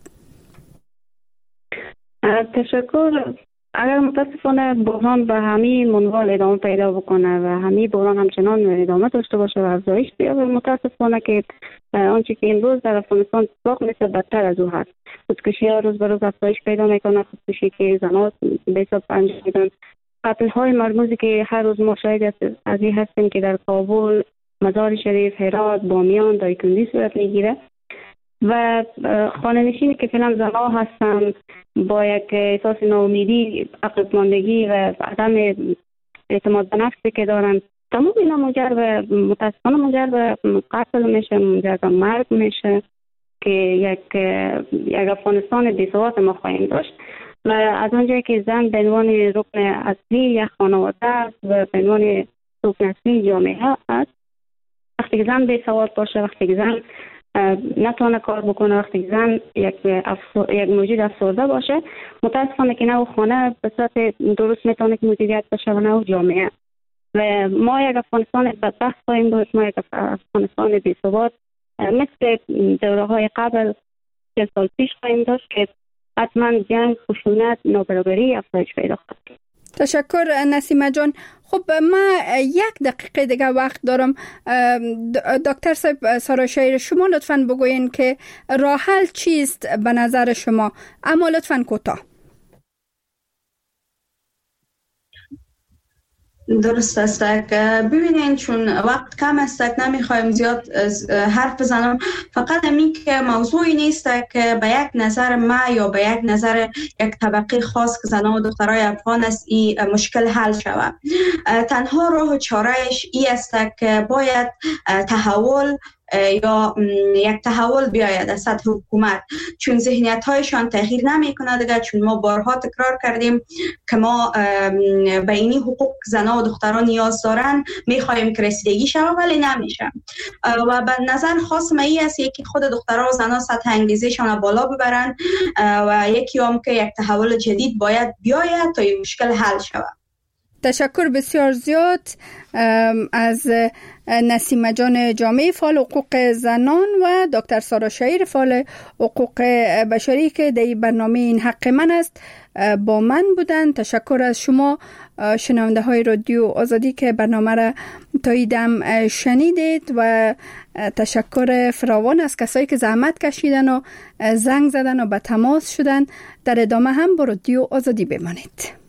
تشکر. اگر متاسفانه بحران به همین منوال ادامه پیدا بکنه و همین بحران همچنان ادامه داشته باشه و افزایش بیابه، متاسفانه که آنچه که امروز در افغانستان اتفاق میفته بدتر از او هست. خودکشی ها روز به روز افزایش پیدا میکنه، خودکشی که زنان به حساب انجام میدن، قتل های مرموزی که هر روز ما شاهد از این هستیم که در کابل، مزار شریف، هرات، بامیان، دایکنی صورت میگیره و خانه نشینی که فعلا زنان هستند با یک احساس ناامیدی، عقب ماندگی و عدم اعتماد به نفسی که دارن، تمام اینا متاسفانه منجر به قتل میشه، منجر به مرگ میشه که یک افغانستان بی‌ثبات ما خواهیم داشت. و از آنجایی که زن به عنوان رکن اصلی یک خانواده است و به عنوان رکن اصلی جامعه است، وقتی که زن بی‌ثبات باشه، وقتی که زن نتونه کار بکنه، وقتی زن یک موجود افسرده باشه، متاسفانه که نه او خانه به صورت درست میتونه که مدیریت بشه و نه او جامعه. و ما یک افغانستان بدبخت خواهیم داشت، ما یک افغانستان بی‌ثبات مثل دوره‌های قبل 40 سال پیش خواهیم داشت که حتما جنگ، خشونت، نابرابری افزایش پیدا خواهد کرد. تشکر نسیمه جان. خب ما 1 دقیقه دیگه وقت دارم. دکتر صاحب سارا شایر، شما لطفاً بگوین که راه حل چیست به نظر شما، اما لطفاً کوتاه. درست است که ببینین چون وقت کم است نمیخوایم زیاد حرف بزنم، فقط همین که موضوعی نیست که به یک نظر ما یا به یک نظر یک طبقه خاص که زنان و دخترای افغان است این مشکل حل شود. تنها راه و چارهش این است که باید تحول یا یک تحول بیاید در سطح حکومت، چون ذهنیت هایشان تغییر نمی کنه دیگه. چون ما بارها تکرار کردیم که ما به اینی حقوق زنان و دختران نیاز دارن، میخوایم که رسیدگی شود ولی نمیشه. و به نظر خاص ما این است یکی خود دختران و زنان سطح انگیزشان بالا ببرن و یکی هم که یک تحول جدید باید بیاید تا این مشکل حل شود. تشکر بسیار زیاد از نسیمه جان جامعه فعال حقوق زنان و دکتر سارا شهیر فعال حقوق بشری که در برنامه این حق من است با من بودن. تشکر از شما شنونده های رادیو آزادی که برنامه را تا این دم شنیدید و تشکر فراوان از کسایی که زحمت کشیدن و زنگ زدن و به تماس شدن. در ادامه هم با رادیو آزادی بمانید.